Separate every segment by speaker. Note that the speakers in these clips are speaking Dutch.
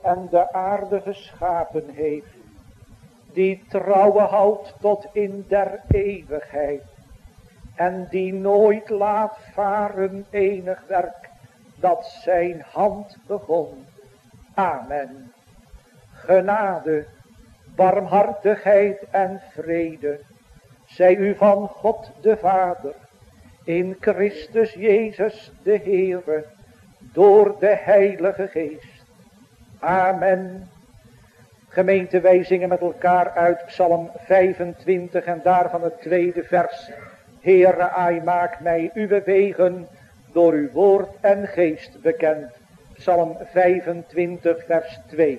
Speaker 1: en de aarde geschapen heeft, die trouwe houdt tot in der eeuwigheid, en die nooit laat varen enig werk dat zijn hand begon. Amen. Genade, barmhartigheid en vrede zij u van God de Vader, in Christus Jezus de Heere, door de Heilige Geest. Amen. Gemeente, wij zingen met elkaar uit Psalm 25 en daarvan het tweede vers. Heere, ai, maak mij uw wegen door uw woord en geest bekend. Psalm 25 vers 2.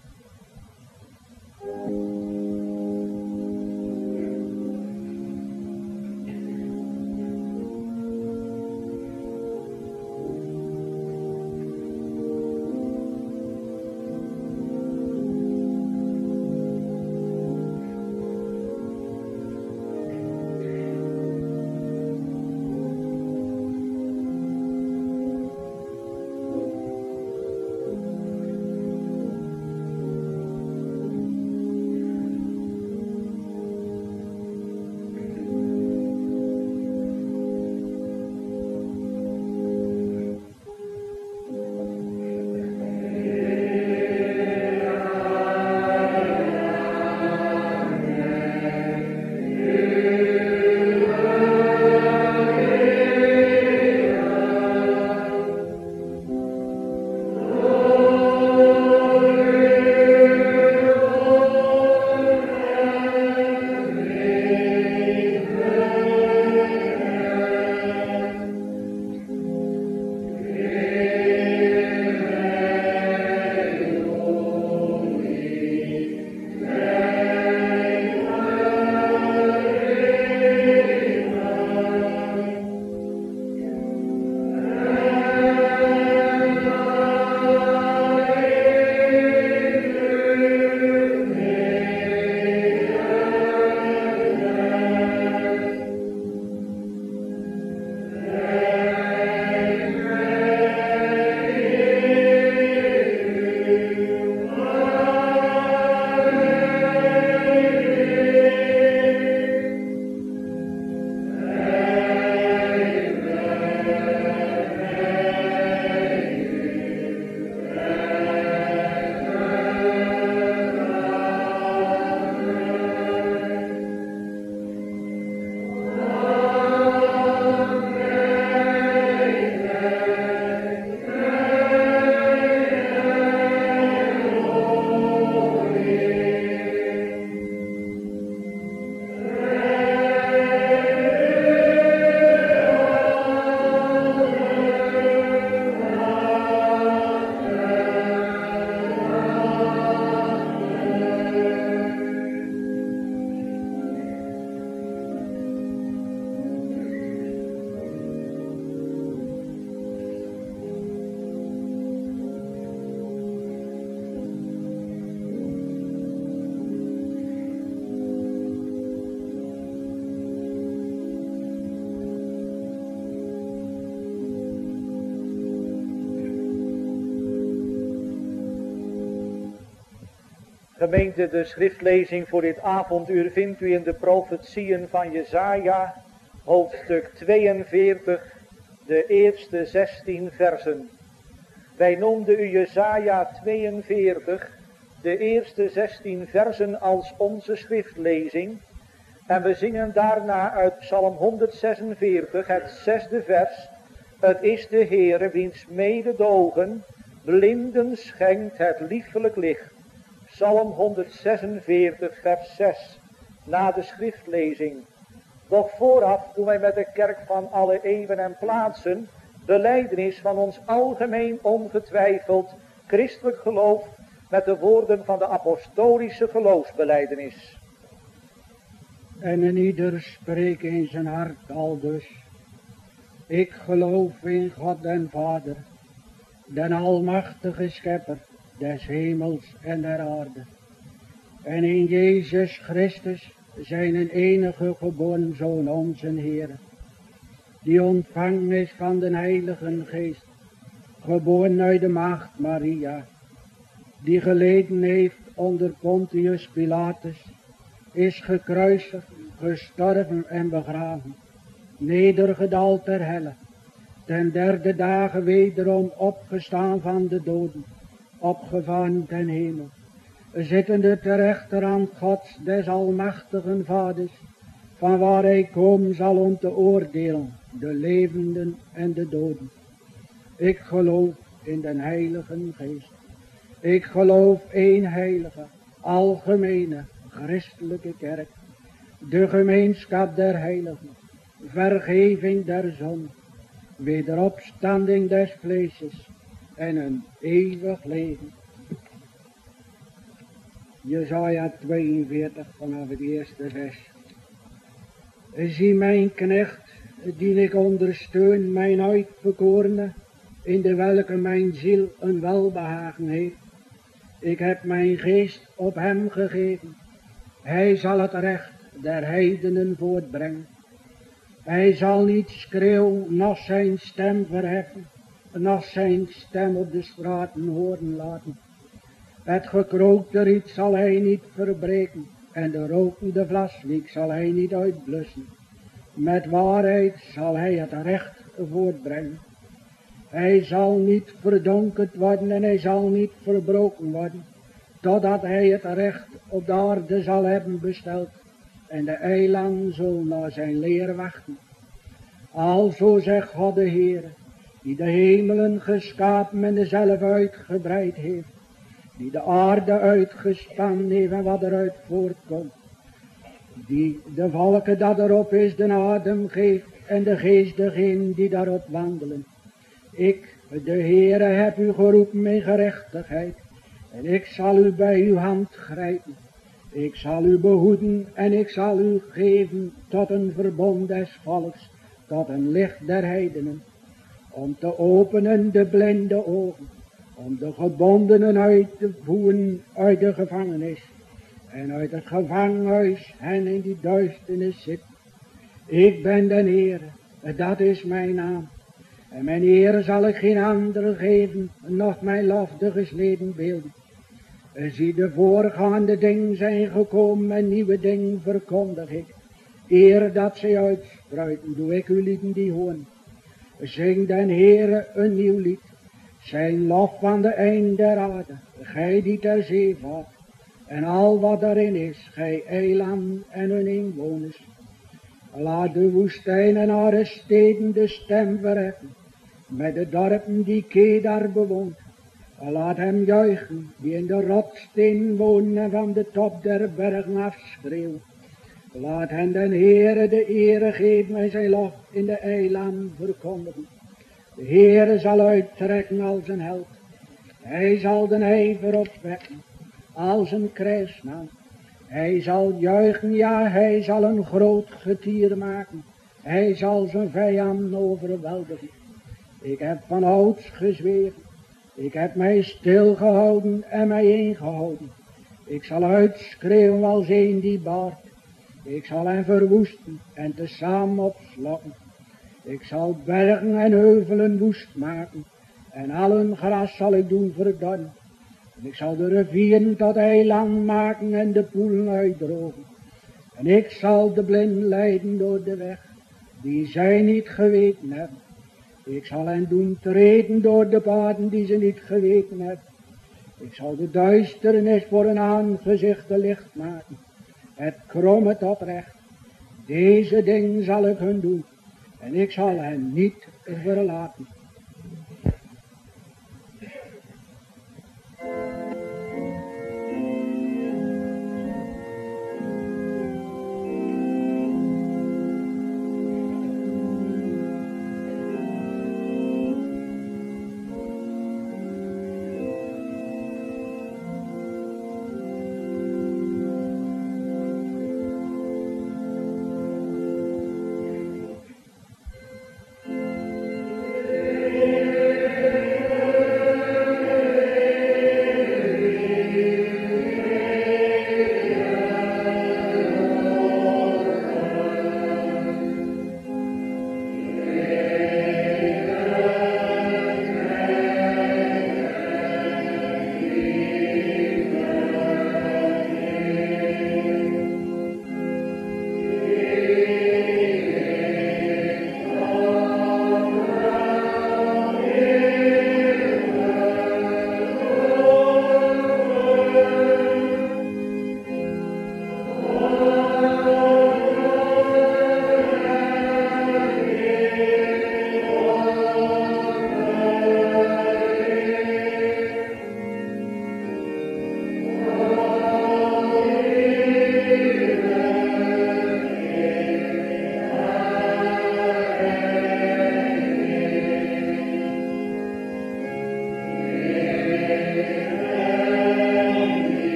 Speaker 1: Gemeente, de schriftlezing voor dit avonduur vindt u in de profetieën van Jesaja, hoofdstuk 42, de eerste 16 versen. Wij noemden u Jesaja 42, de eerste 16 versen als onze schriftlezing. En we zingen daarna uit Psalm 146, het 6e vers. Het is de Heere wiens mededogen blinden schenkt het liefelijk licht. Psalm 146 vers 6, na de schriftlezing. Doch vooraf doen wij met de kerk van alle eeuwen en plaatsen belijdenis van ons algemeen ongetwijfeld christelijk geloof met de woorden van de apostolische geloofsbelijdenis.
Speaker 2: En een ieder spreekt in zijn hart aldus: ik geloof in God den Vader, den almachtige schepper des hemels en der aarde, en in Jezus Christus, zijn enige geboren Zoon, onze Heer, die ontvangen is van den Heilige Geest, geboren uit de maagd Maria, die geleden heeft onder Pontius Pilatus, is gekruisigd, gestorven en begraven, nedergedaald ter helle, ten derde dagen wederom opgestaan van de doden, opgevaren ten hemel, zittende ter rechterhand Gods des almachtigen Vaders, van waar hij komen zal om te oordelen, de levenden en de doden. Ik geloof in den Heilige Geest. Ik geloof één heilige, algemene, christelijke kerk, de gemeenschap der heiligen, vergeving der zonde, wederopstanding des vleeses en een eeuwig leven. Jesaja 42 vanaf het eerste vers. Zie mijn knecht, die ik ondersteun, mijn uitverkorene, in de welke mijn ziel een welbehagen heeft. Ik heb mijn geest op hem gegeven. Hij zal het recht der heidenen voortbrengen. Hij zal niet schreeuwen, noch zijn stem verheffen, noch zijn stem op de straten horen laten. Het gekrookte riet zal hij niet verbreken, en de rokende vlaswiek zal hij niet uitblussen. Met waarheid zal hij het recht voortbrengen. Hij zal niet verdonkerd worden en hij zal niet verbroken worden, totdat hij het recht op de aarde zal hebben besteld, en de eiland zal naar zijn leer wachten. Alzo zegt God de Heere, die de hemelen geschapen en dezelf uitgebreid heeft, die de aarde uitgespannen heeft en wat eruit voortkomt, die de volken dat erop is de adem geeft en de geest degene die daarop wandelen. Ik, de Heere, heb u geroepen in gerechtigheid en ik zal u bij uw hand grijpen. Ik zal u behoeden en ik zal u geven tot een verbond des volks, tot een licht der heidenen, om te openen de blinde ogen, om de gebondenen uit te voeren uit de gevangenis en uit het gevangenhuis hen in die duisternis zit. Ik ben de Heere, dat is mijn naam. En mijn Heere zal ik geen andere geven, noch mijn lof de gesneden beelden. Zie, de voorgaande dingen zijn gekomen en nieuwe dingen verkondig ik. Eer dat zij uitspruiten, doe ik uw lieden die horen. Zing den Heere een nieuw lied, zijn lof van de eind der aarde, gij die ter zee vaart, en al wat daarin is, gij eiland en hun inwoners. Laat de woestijn en haar steden de stem verheffen, met de dorpen die Kedar bewoont. Laat hem juichen, die in de rotsteen wonen en van de top der bergen afschreeuwen. Laat hen den Heere de ere geven en zijn lof in de eiland verkondigen. De Heere zal uittrekken als een held. Hij zal den ijver opwekken als een krijgsman. Hij zal juichen, ja, hij zal een groot getier maken. Hij zal zijn vijanden overweldigen. Ik heb van ouds gezwegen. Ik heb mij stilgehouden en mij ingehouden. Ik zal uitschreeuwen als een die baart. Ik zal hen verwoesten en tezamen opslokken. Ik zal bergen en heuvelen woest maken. En al hun gras zal ik doen verdorren. En ik zal de rivieren tot eiland maken en de poelen uitdrogen. En ik zal de blinden leiden door de weg, die zij niet geweten hebben. Ik zal hen doen treden door de paden die ze niet geweten hebben. Ik zal de duisternis voor hun aangezichten licht maken. Het kromme tot recht. Deze dingen zal ik hun doen. En ik zal hen niet verlaten.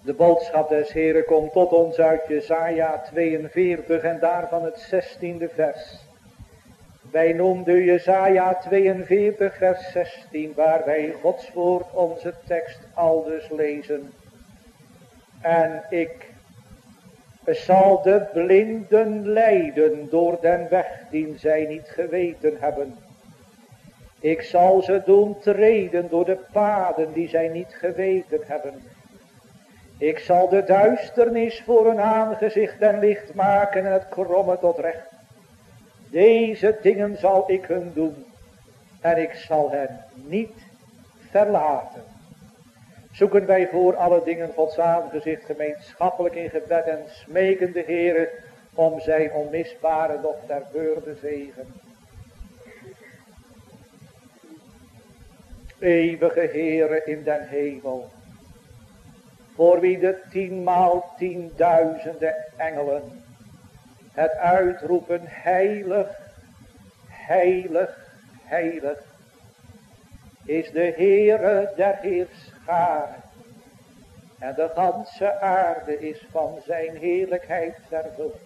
Speaker 1: De boodschap des Heren komt tot ons uit Jesaja 42 en daarvan het 16e vers. Wij noemden Jesaja 42 vers 16 waar wij Gods woord onze tekst aldus lezen. En ik zal de blinden leiden door den weg die zij niet geweten hebben. Ik zal ze doen treden door de paden die zij niet geweten hebben. Ik zal de duisternis voor hun aangezicht en licht maken en het kromme tot recht. Deze dingen zal ik hun doen en ik zal hen niet verlaten. Zoeken wij voor alle dingen Gods aangezicht gemeenschappelijk in gebed en smeken de Heere om zijn onmisbare doch ter beurde zegen. Eeuwige Heere in den hemel, voor wie de 10maal 10.000 engelen het uitroepen heilig, heilig, heilig, is de Heere der heerscharen en de ganse aarde is van zijn heerlijkheid vervuld.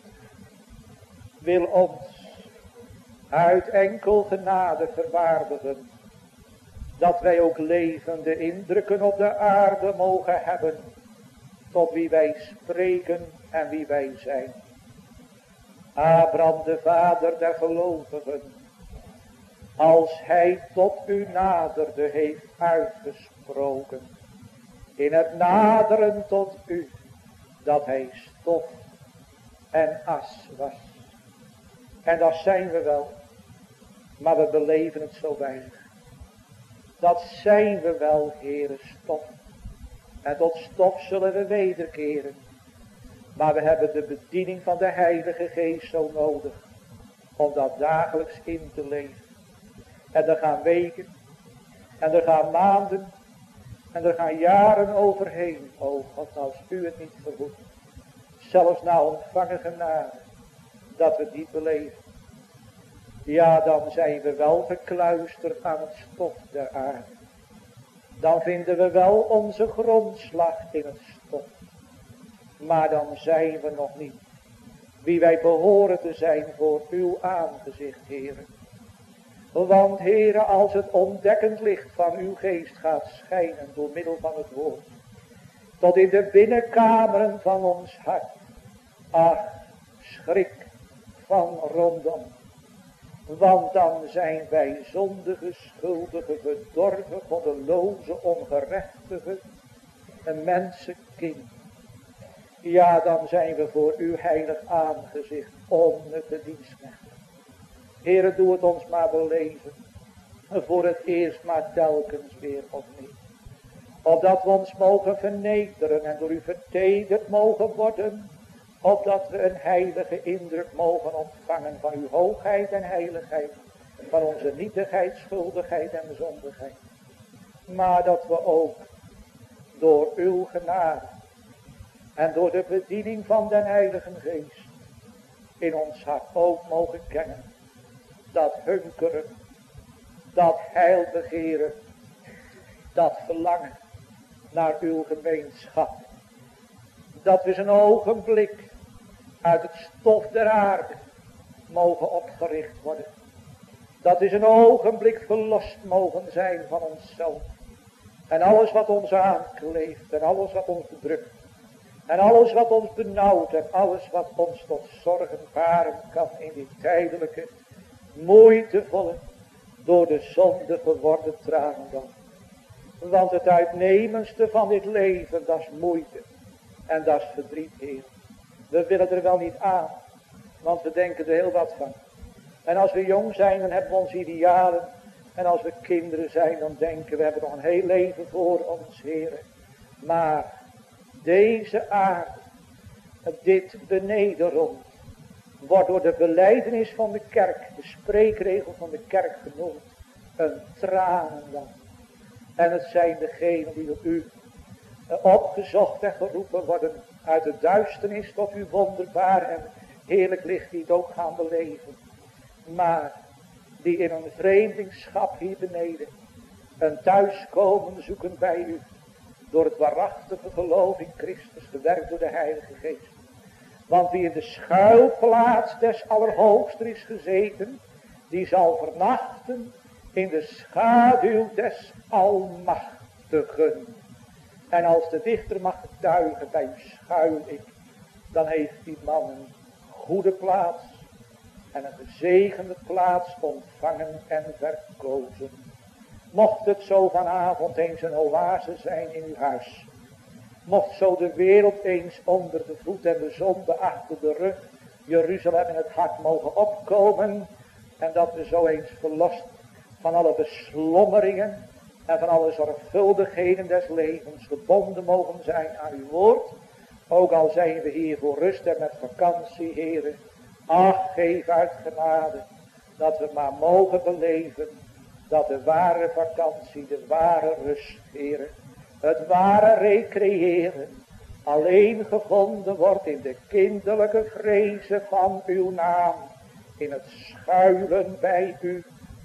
Speaker 1: Wil ons uit enkel genade verwaardigen, dat wij ook levende indrukken op de aarde mogen hebben, tot wie wij spreken en wie wij zijn. Abraham, de vader der gelovigen, als hij tot u naderde, heeft uitgesproken, in het naderen tot u, dat hij stof en as was. En dat zijn we wel, maar we beleven het zo weinig. Dat zijn we wel, Heere, stof. En tot stof zullen we wederkeren. Maar we hebben de bediening van de Heilige Geest zo nodig, om dat dagelijks in te leven. En er gaan weken, en er gaan maanden, en er gaan jaren overheen. O God, als u het niet verhoedt, zelfs na ontvangen genade, dat we het niet beleven. Ja, dan zijn we wel gekluisterd aan het stof der aarde. Dan vinden we wel onze grondslag in het stof. Maar dan zijn we nog niet wie wij behoren te zijn voor uw aangezicht, Heere. Want, Heere, als het ontdekkend licht van uw geest gaat schijnen door middel van het woord, tot in de binnenkameren van ons hart, ach, schrik van rondom. Want dan zijn wij zondige, schuldige, verdorven, goddeloze, ongerechtige, een mensenkind. Ja, dan zijn we voor uw heilig aangezicht onnutte dienstknechten. Heere, doe het ons maar beleven, voor het eerst maar telkens weer opnieuw. Opdat we ons mogen vernederen en door u vertederd mogen worden, opdat we een heilige indruk mogen ontvangen van uw hoogheid en heiligheid, van onze nietigheid, schuldigheid en zondigheid. Maar dat we ook door uw genade en door de bediening van den Heilige Geest in ons hart ook mogen kennen, dat hunkeren, dat heil begeren, dat verlangen naar uw gemeenschap. Dat we een ogenblik uit het stof der aarde mogen opgericht worden. Dat we een ogenblik verlost mogen zijn van onszelf. En alles wat ons aankleeft en alles wat ons bedrukt. En alles wat ons benauwt en alles wat ons tot zorgen baren kan in die tijdelijke, moeitevolle, door de zonde geworden tranen dan. Want het uitnemendste van dit leven, dat is moeite. En dat is verdriet, Heer. We willen er wel niet aan, want we denken er heel wat van. En als we jong zijn, dan hebben we onze idealen. En als we kinderen zijn, dan denken we hebben nog een heel leven voor ons, Heer. Maar deze aarde, dit beneden rond, wordt door de belijdenis van de kerk, de spreekregel van de kerk genoemd, een tranenland. En het zijn degenen die door u opgezocht en geroepen worden uit de duisternis tot uw wonderbaar en heerlijk licht die het ook gaan beleven. Maar die in een vreemdelingschap hier beneden een thuiskomen zoeken bij u. door het waarachtige geloof in Christus, gewerkt door de Heilige Geest. Want wie in de schuilplaats des Allerhoogsten is gezeten, die zal vernachten in de schaduw des Almachtigen. En als de dichter mag getuigen, bij u schuil ik, dan heeft die man een goede plaats en een gezegende plaats ontvangen en verkozen. Mocht het zo vanavond eens een oase zijn in uw huis, mocht zo de wereld eens onder de voet en de zonde achter de rug, Jeruzalem in het hart mogen opkomen, en dat we zo eens verlost van alle beslommeringen en van alle zorgvuldigheden des levens gebonden mogen zijn aan uw woord. Ook al zijn we hier voor rust en met vakantie, heren. Ach, geef uit genade dat we maar mogen beleven dat de ware vakantie, de ware rust, heren, het ware recreëren alleen gevonden wordt in de kinderlijke vrezen van uw naam, in het schuilen bij u,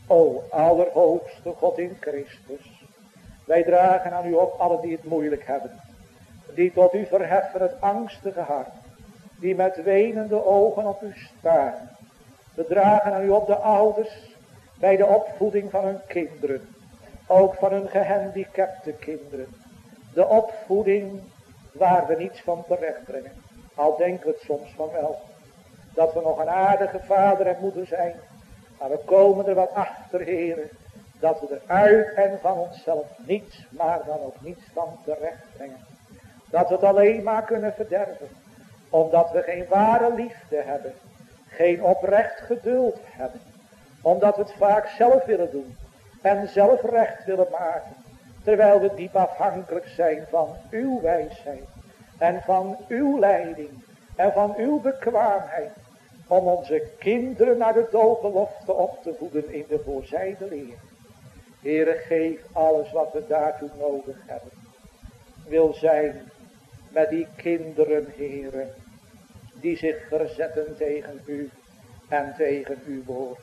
Speaker 1: o Allerhoogste God in Christus. Wij dragen aan u op allen die het moeilijk hebben, die tot u verheffen het angstige hart, die met wenende ogen op u staan. We dragen aan u op de ouders bij de opvoeding van hun kinderen, ook van hun gehandicapte kinderen. De opvoeding waar we niets van terecht brengen, al denken we het soms van wel, dat we nog een aardige vader en moeder zijn, maar we komen er wat achter, heren, dat we eruit en van onszelf niets, maar dan ook niets van terecht brengen. Dat we het alleen maar kunnen verderven, omdat we geen ware liefde hebben, geen oprecht geduld hebben, omdat we het vaak zelf willen doen en zelf recht willen maken, terwijl we diep afhankelijk zijn van uw wijsheid en van uw leiding en van uw bekwaamheid, om onze kinderen naar de doopbelofte op te voeden in de voorzijde leer. Heere, geef alles wat we daartoe nodig hebben. Wil zijn met die kinderen, Heere, die zich verzetten tegen u en tegen uw woord.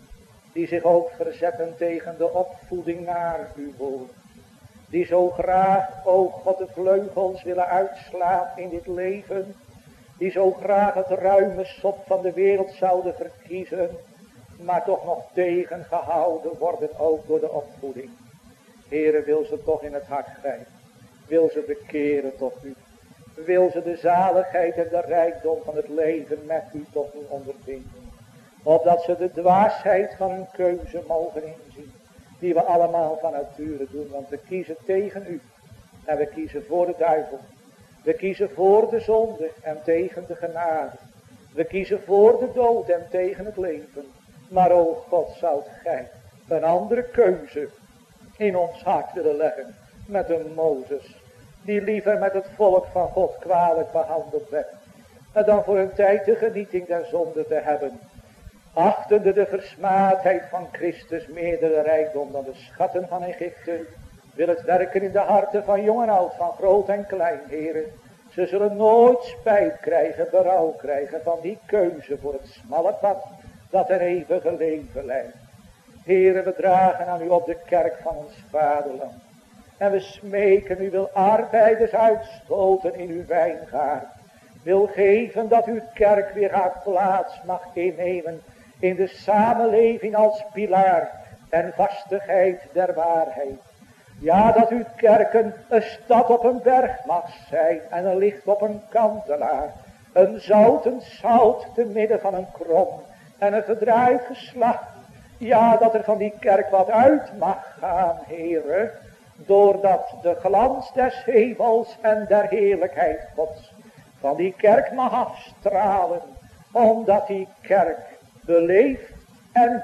Speaker 1: Die zich ook verzetten tegen de opvoeding naar uw woord. Die zo graag, o God, de vleugels willen uitslaan in dit leven. Die zo graag het ruime sop van de wereld zouden verkiezen, maar toch nog tegengehouden worden ook door de opvoeding. Heere, wil ze toch in het hart grijpen. Wil ze bekeren tot u. Wil ze de zaligheid en de rijkdom van het leven met u toch nu ondervinden. Opdat ze de dwaasheid van hun keuze mogen inzien. Die we allemaal van nature doen. Want we kiezen tegen u. En we kiezen voor de duivel. We kiezen voor de zonde en tegen de genade. We kiezen voor de dood en tegen het leven. Maar o God, zoudt gij een andere keuze in ons hart willen leggen. Met een Mozes. Die liever met het volk van God kwalijk behandeld werd. En dan voor een tijd de genieting der zonde te hebben. Achtende de versmaadheid van Christus meerdere rijkdom dan de schatten van Egypte. Wil het werken in de harten van jong en oud, van groot en klein, heren. Ze zullen nooit spijt krijgen, berouw krijgen van die keuze voor het smalle pad dat een eeuwige leven leidt. Heren, we dragen aan u op de kerk van ons vaderland. En we smeken, u wil arbeiders uitstoten in uw wijngaard. Wil geven dat uw kerk weer haar plaats mag innemen in de samenleving als pilaar en vastigheid der waarheid. Ja, dat uw kerk een stad op een berg mag zijn en een licht op een kantelaar. Een zoutend zout te midden van een krom en een verdraaid geslacht. Ja, dat er van die kerk wat uit mag gaan, Heere, doordat de glans des hemels en der heerlijkheid Gods van die kerk mag afstralen, omdat die kerk beleeft en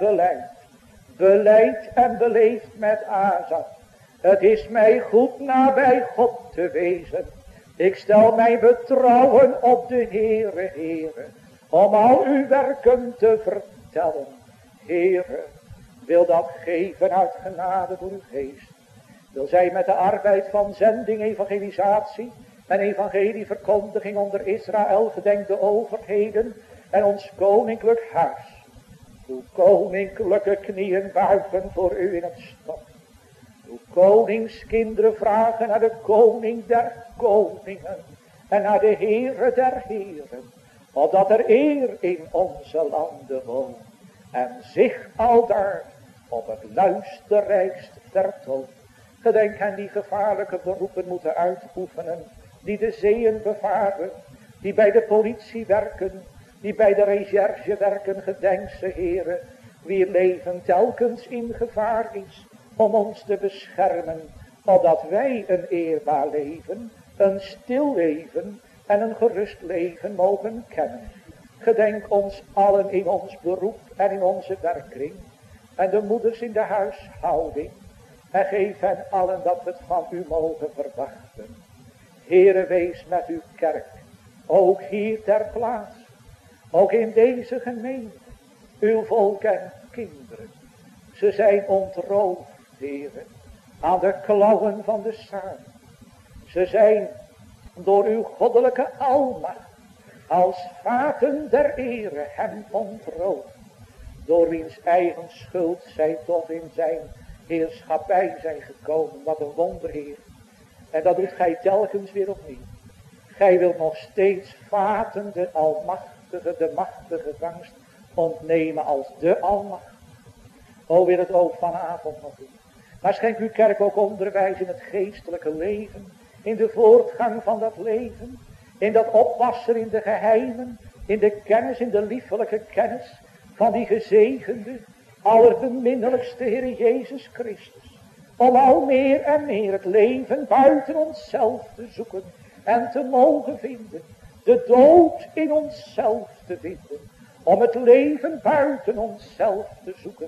Speaker 1: beleidt en beleeft met aanzag. Het is mij goed nabij God te wezen. Ik stel mijn betrouwen op de Heere, om al uw werken te vertellen. Heere, wil dat geven uit genade door uw geest. Wil zij met de arbeid van zending, evangelisatie en evangelieverkondiging onder Israël, gedenk de overheden en ons koninklijk huis. Uw koninklijke knieën buigen voor u in het stof. Uw koningskinderen vragen naar de koning der koningen en naar de Heere der heren, opdat er eer in onze landen woont en zich aldaar op het luisterrijkst vertoont. Gedenk aan die gevaarlijke beroepen moeten uitoefenen, die de zeeën bevaren, die bij de politie werken, die bij de recherche werken. Gedenk ze, Heere, wier leven telkens in gevaar is om ons te beschermen, opdat wij een eerbaar leven, een stil leven en een gerust leven mogen kennen. Gedenk ons allen in ons beroep en in onze werkkring en de moeders in de huishouding. En geef hen allen dat we het van u mogen verwachten. Heere, wees met uw kerk, ook hier ter plaats, ook in deze gemeente, uw volk en kinderen. Ze zijn ontroofd, Heere, aan de klauwen van de Satan. Ze zijn door uw goddelijke almacht als vaten der ere hem ontroofd, door wiens eigen schuld zij tot in zijn heerschappij zijn gekomen. Wat een wonder, Heer. En dat doet gij telkens weer opnieuw. Gij wilt nog steeds vaten de almachtige, de machtige vangst ontnemen als de almacht. O, wil het ook vanavond nog doen. Maar schenk uw kerk ook onderwijs in het geestelijke leven, in de voortgang van dat leven, in dat oppassen in de geheimen, in de kennis, in de liefelijke kennis van die gezegende, allerbeminnelijkste Heer Jezus Christus. Om al meer en meer het leven buiten onszelf te zoeken en te mogen vinden. De dood in onszelf te vinden. Om het leven buiten onszelf te zoeken.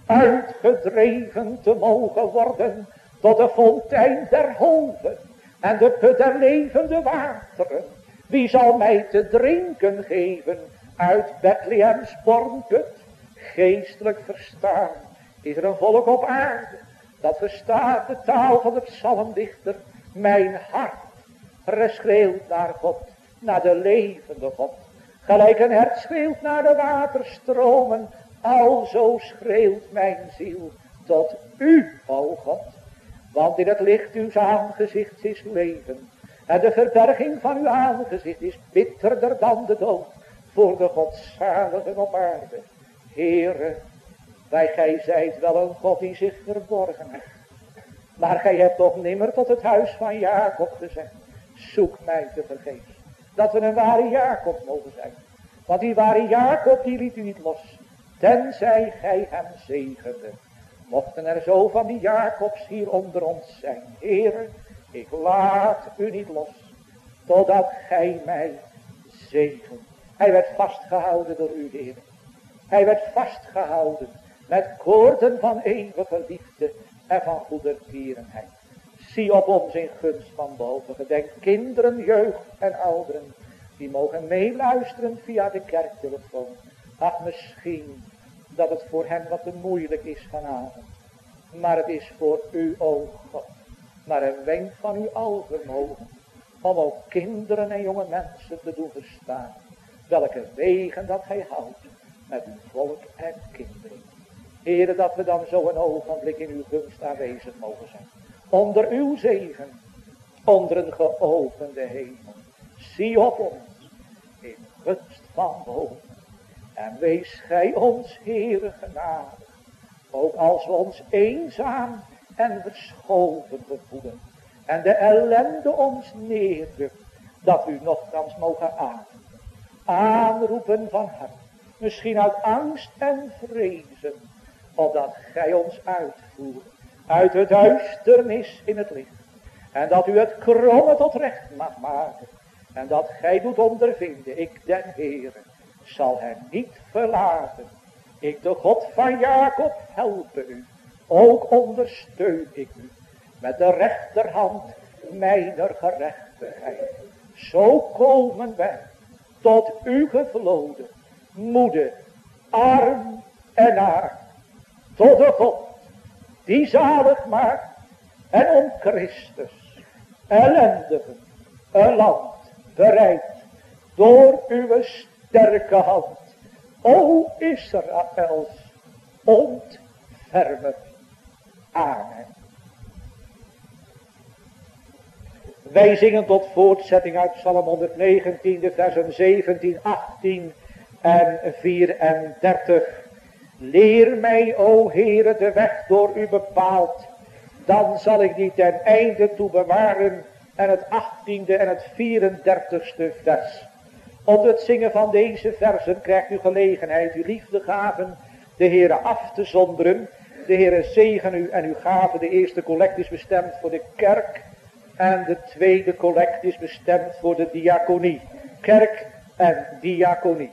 Speaker 1: Uitgedreven te mogen worden tot de fontein der hoven en de put der levende wateren. Wie zal mij te drinken geven uit Bethlehems bornput? Geestelijk verstaan is er een volk op aarde dat verstaat de taal van de psalmdichter. Mijn hart schreeuwt naar God, naar de levende God. Gelijk een hert schreeuwt naar de waterstromen, alzo schreeuwt mijn ziel tot u, o God. Want in het licht uw aangezicht is leven, en de verberging van uw aangezicht is bitterder dan de dood voor de godzaligen op aarde. Heere, gij zijt wel een God die zich verborgen heeft. Maar gij hebt toch nimmer tot het huis van Jacob gezegd, zoek mij te vergeefs. Dat we een ware Jacob mogen zijn. Want die ware Jacob die liet u niet los, tenzij gij hem zegende. Mochten er zo van die Jacobs hier onder ons zijn. Heere, ik laat u niet los, totdat gij mij zegent. Hij werd vastgehouden door u, Heer. Hij werd vastgehouden met koorden van eeuwige liefde en van goedertierenheid. Zie op ons in gunst van boven. Gedenk kinderen, jeugd en ouderen, die mogen meeluisteren via de kerktelefoon. Ach, misschien dat het voor hen wat te moeilijk is vanavond. Maar het is voor u, o God, maar een wenk van uw alvermogen, om ook kinderen en jonge mensen te doen verstaan, welke wegen dat gij houdt met uw volk en kinderen. Heere, dat we dan zo een ogenblik in uw gunst aanwezig mogen zijn. Onder uw zegen, onder een geopende hemel. Zie op ons in gunst van boven. En wees gij ons, Heere, genadig. Ook als we ons eenzaam en verschoven bevoelen. En de ellende ons neerdrukt. Dat u nogthans mogen aanroepen van hart. Misschien uit angst en vrezen. Opdat gij ons uitvoert. Uit het duisternis in het licht. En dat u het kromme tot recht mag maken. En dat gij doet ondervinden. Ik den Heere zal hem niet verlaten. Ik de God van Jacob helpen u. Ook ondersteun ik u. Met de rechterhand mijner gerechtigheid. Zo komen wij tot u gevloden. Moede, arm en naakt. Tot de God die zalig maakt. En om Christus ellendigen een land bereidt. Door uw sterke hand. O Israëls ontfermer. Amen. Wij zingen tot voortzetting uit Psalm 119, de versen 17, 18 en 34. Leer mij, o Heere, de weg door u bepaald. Dan zal ik die ten einde toe bewaren. En het 18e en het 34ste vers. Onder het zingen van deze versen krijgt u gelegenheid uw liefdegaven de Heere af te zonderen. De Heere zegen u en uw gave. De eerste collect is bestemd voor de kerk. En de tweede collect is bestemd voor de diaconie. Kerk en diaconie.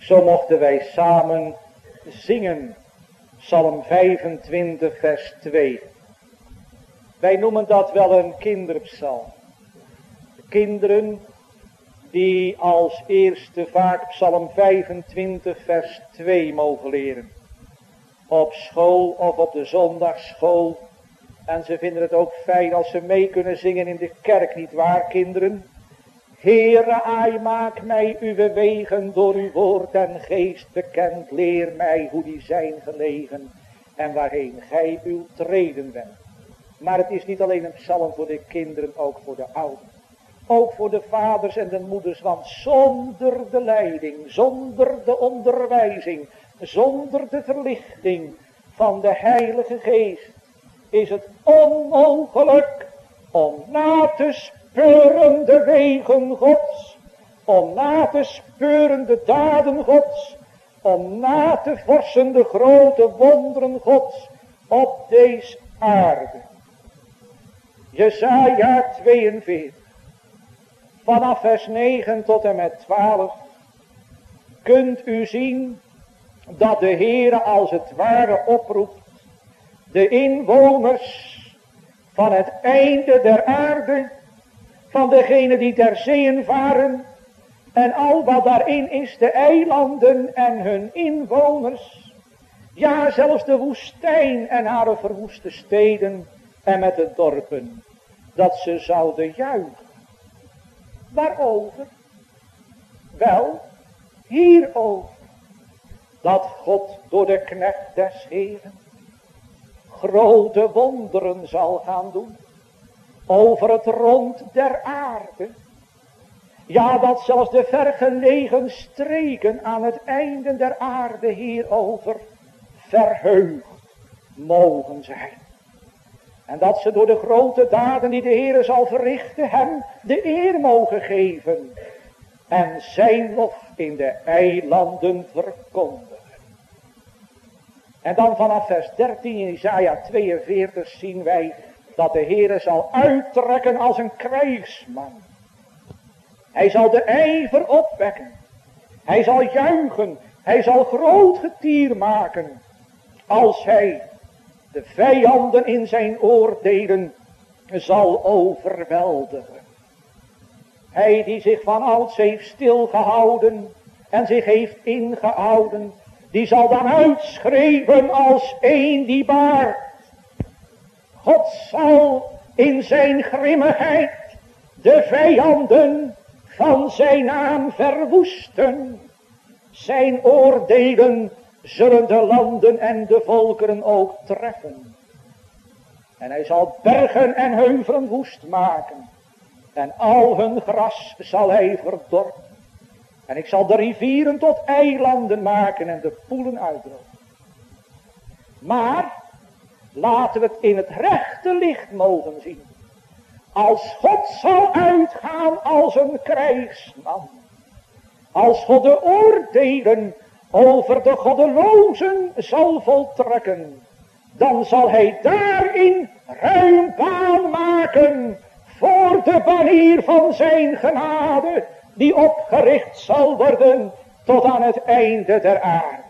Speaker 1: Zo mochten wij samen zingen. Psalm 25 vers 2. Wij noemen dat wel een kinderpsalm. Kinderen die als eerste vaak Psalm 25 vers 2 mogen leren. Op school of op de zondagsschool. En ze vinden het ook fijn als ze mee kunnen zingen in de kerk, niet waar kinderen? Heere, ai, maak mij uw wegen door uw woord en geest bekend. Leer mij hoe die zijn gelegen en waarheen gij uw treden wendt. Maar het is niet alleen een psalm voor de kinderen, ook voor de ouderen. Ook voor de vaders en de moeders, want zonder de leiding, zonder de onderwijzing, zonder de verlichting van de Heilige Geest, is het onmogelijk om na te speuren de wegen Gods, om na te speuren de daden Gods, om na te vorsen de grote wonderen Gods op deze aarde. Jesaja 42, vanaf vers 9 tot en met 12, kunt u zien dat de Heere als het ware oproept de inwoners van het einde der aarde, van degenen die ter zeeën varen en al wat daarin is, de eilanden en hun inwoners, ja zelfs de woestijn en haar verwoeste steden en met de dorpen, dat ze zouden juichen. Waarover? Wel, hierover, dat God door de knecht des Heeren grote wonderen zal gaan doen over het rond der aarde. Ja, dat zelfs de vergelegen streken aan het einde der aarde hierover verheugd mogen zijn. En dat ze door de grote daden die de Heere zal verrichten hem de eer mogen geven. En zijn lof in de eilanden verkondigen. En dan vanaf vers 13 in Jesaja 42 zien wij dat de Heere zal uittrekken als een krijgsman. Hij zal de ijver opwekken. Hij zal juichen. Hij zal groot getier maken. Als hij de vijanden in zijn oordelen zal overweldigen. Hij die zich van ouds heeft stilgehouden en zich heeft ingehouden, die zal dan uitschreeuwen als een die baart. God zal in zijn grimmigheid de vijanden van zijn naam verwoesten. Zijn oordelen zullen de landen en de volkeren ook treffen. En hij zal bergen en heuvelen woest maken. En al hun gras zal hij verdorpen. En ik zal de rivieren tot eilanden maken en de poelen uitdrogen. Maar laten we het in het rechte licht mogen zien. Als God zal uitgaan als een krijgsman. Als God de oordelen over de goddelozen zal voltrekken. Dan zal hij daarin ruim baan maken voor de banier van zijn genade, die opgericht zal worden tot aan het einde der aarde.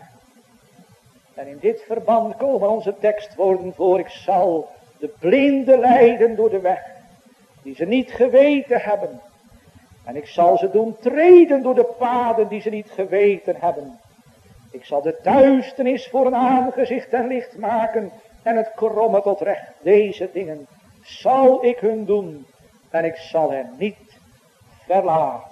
Speaker 1: En in dit verband komen onze tekstwoorden voor. Ik zal de blinden leiden door de weg, die ze niet geweten hebben. En ik zal ze doen treden door de paden die ze niet geweten hebben. Ik zal de duisternis voor een aangezicht en licht maken en het kromme tot recht. Deze dingen zal ik hun doen en ik zal hen niet verlaten.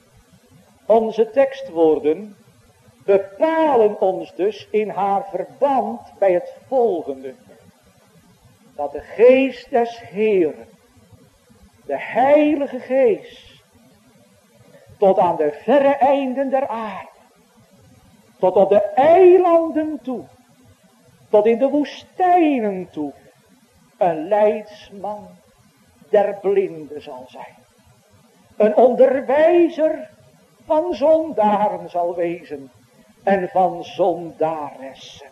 Speaker 1: Onze tekstwoorden bepalen ons dus in haar verband bij het volgende. Dat de geest des Heeren, de Heilige Geest, tot aan de verre einden der aarde, tot op de eilanden toe, tot in de woestijnen toe, een leidsman der blinden zal zijn. Een onderwijzer van zondaren zal wezen en van zondaressen.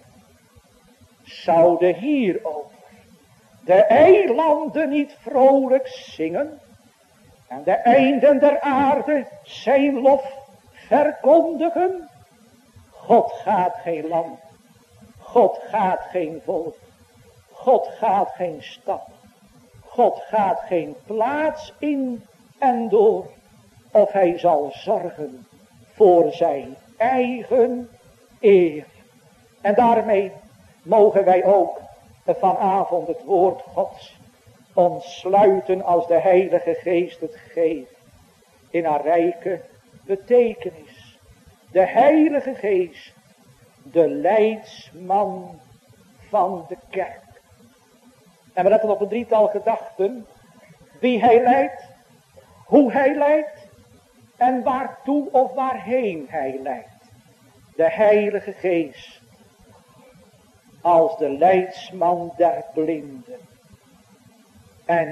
Speaker 1: Zouden hierover de eilanden niet vrolijk zingen en de einden der aarde zijn lof verkondigen? God gaat geen land. God gaat geen volk. God gaat geen stad. God gaat geen plaats in en door. Of hij zal zorgen voor zijn eigen eer. En daarmee mogen wij ook vanavond het woord Gods ontsluiten als de Heilige Geest het geeft. In haar rijke betekenis. De Heilige Geest, de leidsman van de kerk. En we letten op een drietal gedachten. Wie hij leidt, hoe hij leidt en waartoe of waarheen hij leidt. De Heilige Geest als de leidsman der blinden. En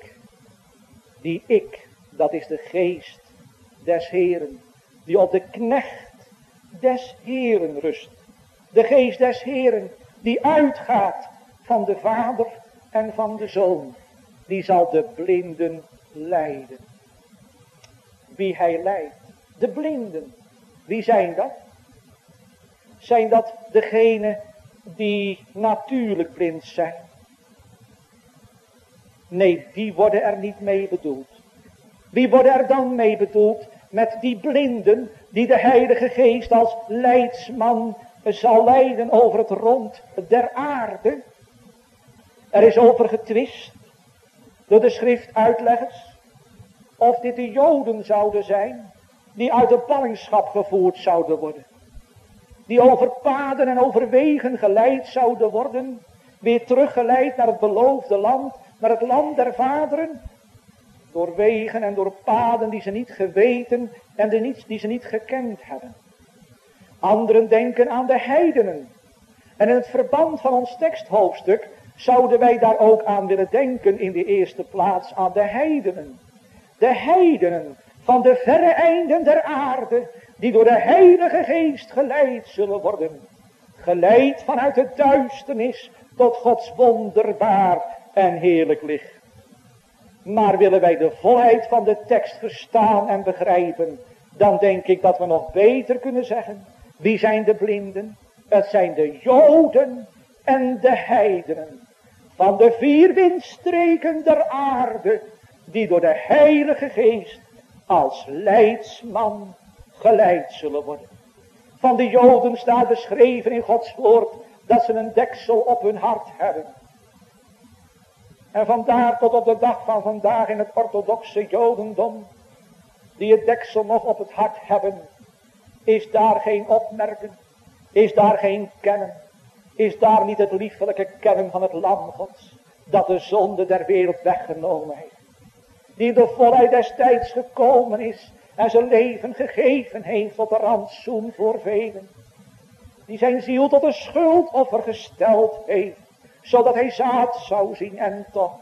Speaker 1: ik, dat is de geest des Heeren, die op de knecht des Heeren rust. De geest des Heeren die uitgaat van de Vader en van de Zoon, die zal de blinden leiden. Wie hij leidt, de blinden, wie zijn dat? Zijn dat degenen die natuurlijk blind zijn? Nee, die worden er niet mee bedoeld. Wie worden er dan mee bedoeld? Met die blinden die de Heilige Geest als leidsman zal leiden over het rond der aarde. Er is over getwist door de schriftuitleggers of dit de Joden zouden zijn die uit de ballingschap gevoerd zouden worden. Die over paden en over wegen geleid zouden worden, weer teruggeleid naar het beloofde land, naar het land der vaderen. Door wegen en door paden die ze niet geweten en die ze niet gekend hebben. Anderen denken aan de heidenen. En in het verband van ons teksthoofdstuk zouden wij daar ook aan willen denken in de eerste plaats aan de heidenen. De heidenen van de verre einden der aarde, die door de Heilige Geest geleid zullen worden. Geleid vanuit de duisternis tot Gods wonderbaar en heerlijk licht. Maar willen wij de volheid van de tekst verstaan en begrijpen, dan denk ik dat we nog beter kunnen zeggen, wie zijn de blinden? Het zijn de Joden en de heidenen van de vier windstreken der aarde, die door de Heilige Geest als leidsman geleid zullen worden. Van de Joden staat beschreven in Gods woord dat ze een deksel op hun hart hebben. En vandaar tot op de dag van vandaag in het orthodoxe Jodendom, die het deksel nog op het hart hebben, is daar geen opmerken, is daar geen kennen, is daar niet het liefelijke kennen van het Lam Gods, dat de zonde der wereld weggenomen heeft. Die in de volheid des tijds gekomen is en zijn leven gegeven heeft tot de rantsoen voor velen. Die zijn ziel tot een schuldoffer gesteld heeft, zodat hij zaad zou zien en toch.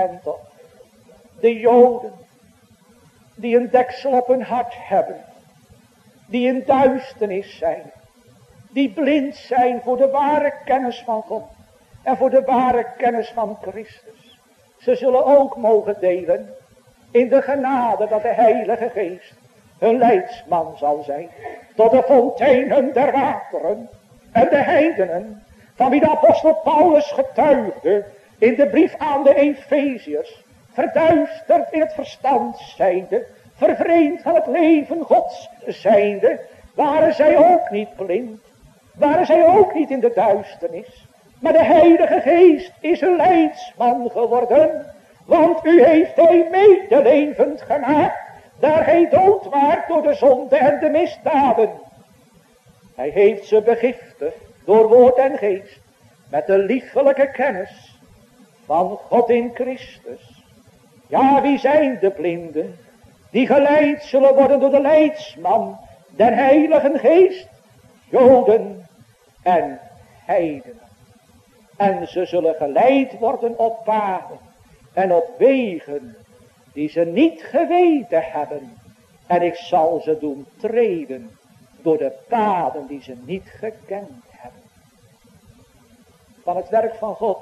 Speaker 1: De Joden, die een deksel op hun hart hebben, die in duisternis zijn, die blind zijn voor de ware kennis van God en voor de ware kennis van Christus. Ze zullen ook mogen delen in de genade dat de Heilige Geest hun leidsman zal zijn tot de fonteinen der wateren en de heidenen, van wie de apostel Paulus getuigde in de brief aan de Efeziërs, verduisterd in het verstand zijnde, vervreemd van het leven Gods zijnde, waren zij ook niet blind, waren zij ook niet in de duisternis, maar de Heilige Geest is een leidsman geworden, want u heeft hij medelevend gemaakt, daar hij dood waart door de zonde en de misdaden. Hij heeft ze begiftigd door woord en geest, met de liefelijke kennis van God in Christus. Ja, wie zijn de blinden, die geleid zullen worden door de leidsman der Heilige Geest? Joden en heidenen. En ze zullen geleid worden op paden en op wegen die ze niet geweten hebben. En ik zal ze doen treden door de paden die ze niet gekend hebben. Van het werk van God.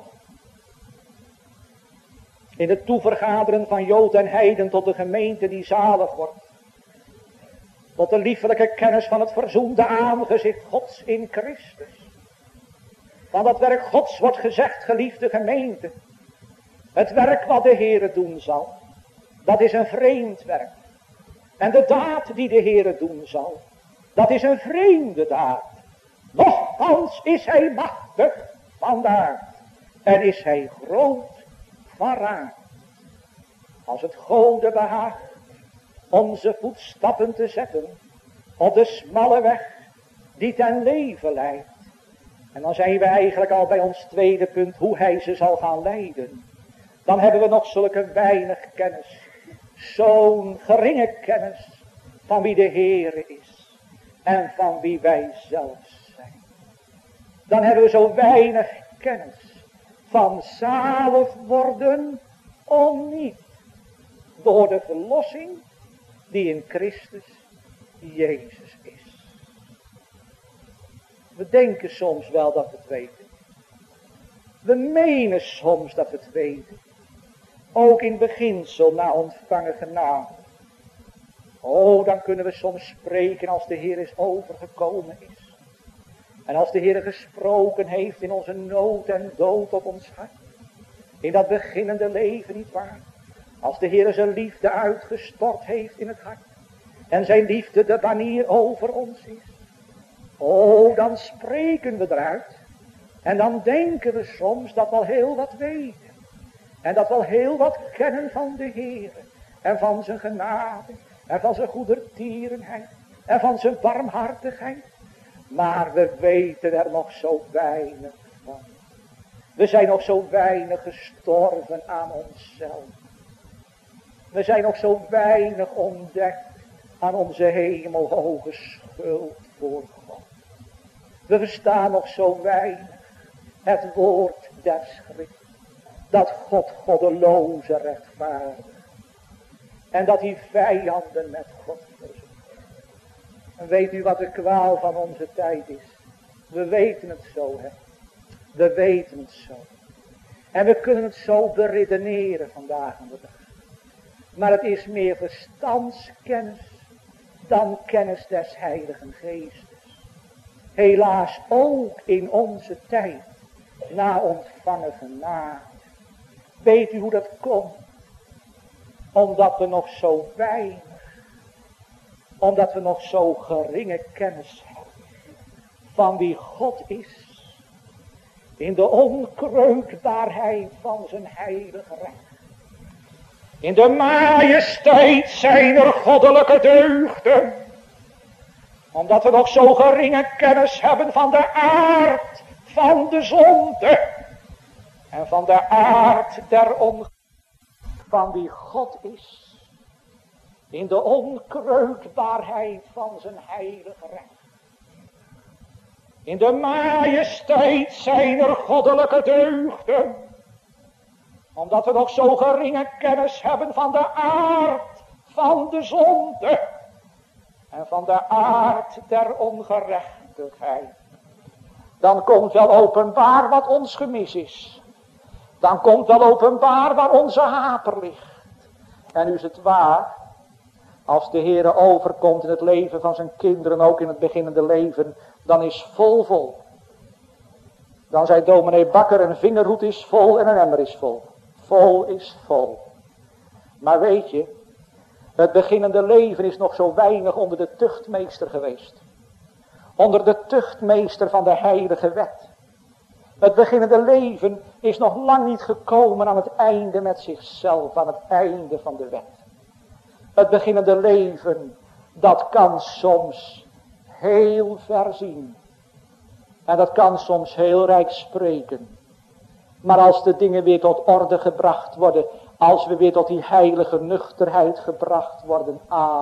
Speaker 1: In het toevergaderen van Jood en Heiden tot de gemeente die zalig wordt. Tot de liefelijke kennis van het verzoende aangezicht Gods in Christus. Van dat werk Gods wordt gezegd, geliefde gemeente. Het werk wat de Heere doen zal, dat is een vreemd werk. En de daad die de Heere doen zal, dat is een vreemde daad. Nochtans is hij machtig van daad en is hij groot van raad. Als het Gode behaagt onze voetstappen te zetten op de smalle weg die ten leven leidt. En dan zijn we eigenlijk al bij ons tweede punt, hoe hij ze zal gaan leiden. Dan hebben we nog zulke weinig kennis, zo'n geringe kennis van wie de Heere is en van wie wij zelf zijn. Dan hebben we zo weinig kennis van zalig worden om niet door de verlossing die in Christus Jezus is. We denken soms wel dat we het weten. We menen soms dat we het weten. Ook in beginsel na ontvangen genade. Oh, dan kunnen we soms spreken als de Heer is overgekomen is. En als de Heer gesproken heeft in onze nood en dood op ons hart. In dat beginnende leven, nietwaar? Als de Heer zijn liefde uitgestort heeft in het hart. En zijn liefde de banier over ons is. Oh, dan spreken we eruit. En dan denken we soms dat we al heel wat weten. En dat we al heel wat kennen van de Heer. En van zijn genade. En van zijn goedertierenheid. En van zijn barmhartigheid. Maar we weten er nog zo weinig van. We zijn nog zo weinig gestorven aan onszelf. We zijn nog zo weinig ontdekt aan onze hemelhoge schuld voor God. We verstaan nog zo weinig het woord der schrift. Dat God goddeloze rechtvaardigt. En dat hij vijanden met God verzoekt. En weet u wat de kwaal van onze tijd is? We weten het zo, hè. We weten het zo. En we kunnen het zo beredeneren vandaag aan de dag. Maar het is meer verstandskennis dan kennis des Heiligen Geestes. Helaas ook in onze tijd, na ontvangen genade. Weet u hoe dat komt? Omdat we nog zo weinig, omdat we nog zo geringe kennis hebben van wie God is. In de onkreukbaarheid van zijn heilige recht. In de majesteit zijner goddelijke deugden. Omdat we nog zo geringe kennis hebben van de aard van de zonde. En van de aard der ongelukken van wie God is. In de onkreukbaarheid van zijn heilige recht. In de majesteit zijner goddelijke deugden. Omdat we nog zo geringe kennis hebben van de aard van de zonde. En van de aard der ongerechtigheid. Dan komt wel openbaar wat ons gemis is. Dan komt wel openbaar waar onze haper ligt. En nu is het waar. Als de Heere overkomt in het leven van zijn kinderen. Ook in het beginnende leven. Dan is vol. Dan zei dominee Bakker, een vingerhoed is vol en een emmer is vol. Vol is vol. Maar weet je, het beginnende leven is nog zo weinig onder de tuchtmeester geweest. Onder de tuchtmeester van de heilige wet. Het beginnende leven is nog lang niet gekomen aan het einde met zichzelf, aan het einde van de wet. Het beginnende leven, dat kan soms heel ver zien. En dat kan soms heel rijk spreken. Maar als de dingen weer tot orde gebracht worden, als we weer tot die heilige nuchterheid gebracht worden,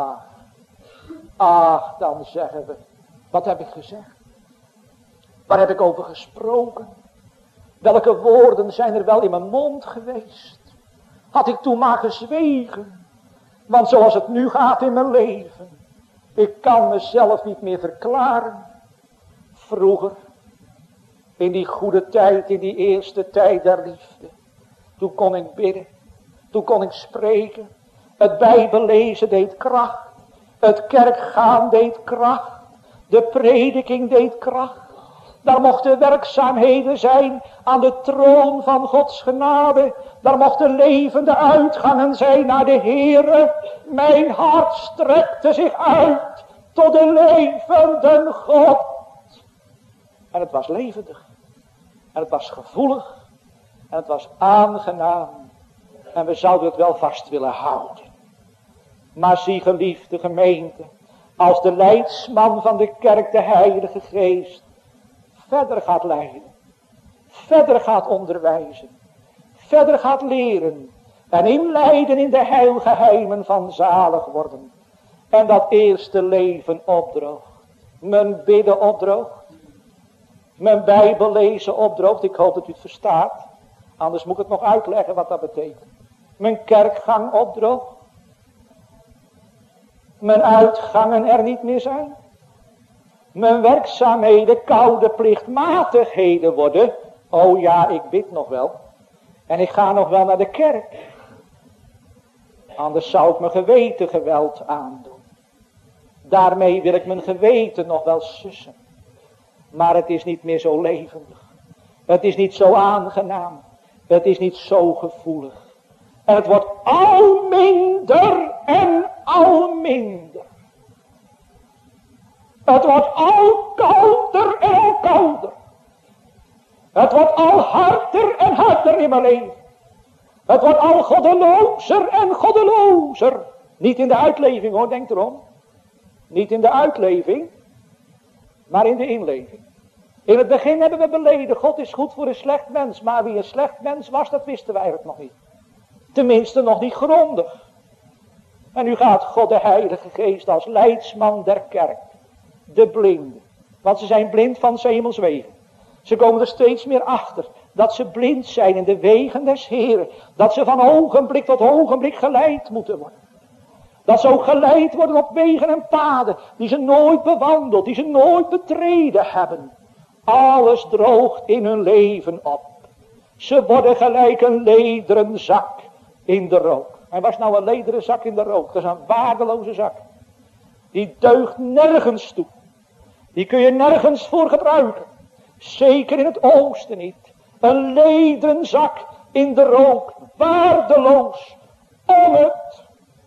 Speaker 1: dan zeggen we, wat heb ik gezegd? Waar heb ik over gesproken? Welke woorden zijn er wel in mijn mond geweest? Had ik toen maar gezwegen? Want zoals het nu gaat in mijn leven, ik kan mezelf niet meer verklaren. Vroeger, in die goede tijd, in die eerste tijd der liefde, toen kon ik bidden, toen kon ik spreken. Het Bijbellezen deed kracht. Het kerkgaan deed kracht. De prediking deed kracht. Daar mochten werkzaamheden zijn aan de troon van Gods genade. Daar mochten levende uitgangen zijn naar de Heere. Mijn hart strekte zich uit tot de levende God. En het was levendig. En het was gevoelig. En het was aangenaam. En we zouden het wel vast willen houden. Maar zie, geliefde gemeente, als de leidsman van de kerk, de Heilige Geest, verder gaat leiden, verder gaat onderwijzen, verder gaat leren en inleiden in de heilgeheimen van zalig worden. En dat eerste leven opdroogt, mijn bidden opdroogt, mijn Bijbel lezen opdroogt. Ik hoop dat u het verstaat, anders moet ik het nog uitleggen wat dat betekent. Mijn kerkgang opdroogt, mijn uitgangen er niet meer zijn. Mijn werkzaamheden koude plichtmatigheden worden. Oh ja, ik bid nog wel. En ik ga nog wel naar de kerk. Anders zou ik mijn geweten geweld aandoen. Daarmee wil ik mijn geweten nog wel sussen. Maar het is niet meer zo levendig. Het is niet zo aangenaam. Het is niet zo gevoelig. En het wordt al minder en al minder. Het wordt al kouder en al kouder. Het wordt al harder en harder in mijn leven. Het wordt al goddelozer en goddelozer. Niet in de uitleving hoor, denk erom. Niet in de uitleving, maar in de inleving. In het begin hebben we beleden, God is goed voor een slecht mens. Maar wie een slecht mens was, dat wisten wij eigenlijk nog niet. Tenminste nog niet grondig. En nu gaat God de Heilige Geest als leidsman der kerk. De blinden. Want ze zijn blind van 's hemels wegen. Ze komen er steeds meer achter. Dat ze blind zijn in de wegen des Heeren. Dat ze van ogenblik tot ogenblik geleid moeten worden. Dat ze ook geleid worden op wegen en paden. Die ze nooit bewandeld. Die ze nooit betreden hebben. Alles droogt in hun leven op. Ze worden gelijk een lederen zak in de rook. En was nou een lederen zak in de rook? Dat is een waardeloze zak. Die deugt nergens toe. Die kun je nergens voor gebruiken. Zeker in het oosten niet. Een lederen zak in de rook. Waardeloos. Onut.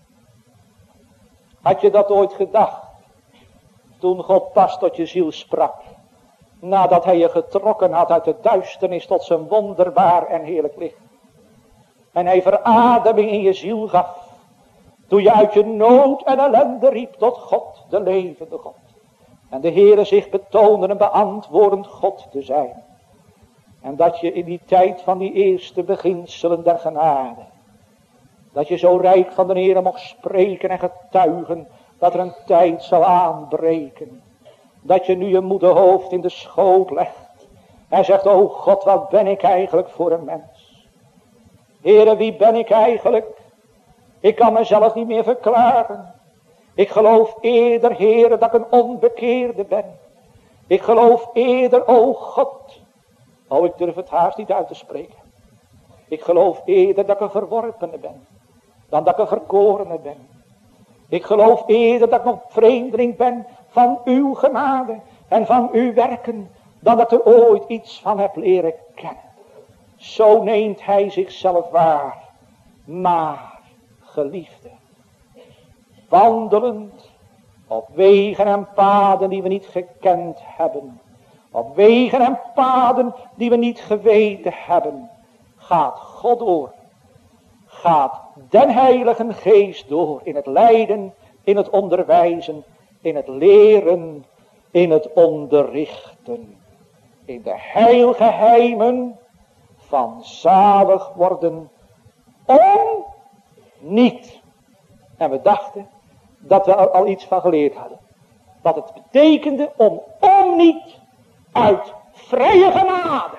Speaker 1: Had je dat ooit gedacht? Toen God pas tot je ziel sprak. Nadat hij je getrokken had uit de duisternis tot zijn wonderbaar en heerlijk licht. En hij verademing in je ziel gaf. Toen je uit je nood en ellende riep tot God, de levende God. En de Heere zich betoonde een beantwoordend God te zijn. En dat je in die tijd van die eerste beginselen der genade. Dat je zo rijk van de Heere mocht spreken en getuigen. Dat er een tijd zou aanbreken. Dat je nu je moederhoofd in de schoot legt. En zegt, o God, wat ben ik eigenlijk voor een mens. Heere, wie ben ik eigenlijk? Ik kan mezelf niet meer verklaren. Ik geloof eerder, Heere, dat ik een onbekeerde ben. Ik geloof eerder, o God. O, ik durf het haast niet uit te spreken. Ik geloof eerder dat ik een verworpene ben. Dan dat ik een verkorene ben. Ik geloof eerder dat ik nog vreemdeling ben van uw genade en van uw werken. Dan dat ik er ooit iets van heb leren kennen. Zo neemt hij zichzelf waar. Maar, geliefde, wandelend op wegen en paden die we niet gekend hebben. Op wegen en paden die we niet geweten hebben. Gaat God door. Gaat den Heilige Geest door in het lijden, in het onderwijzen, in het leren, in het onderrichten. In de heilgeheimen van zalig worden om niet. En we dachten dat we er al iets van geleerd hadden. Wat het betekende om niet uit vrije genade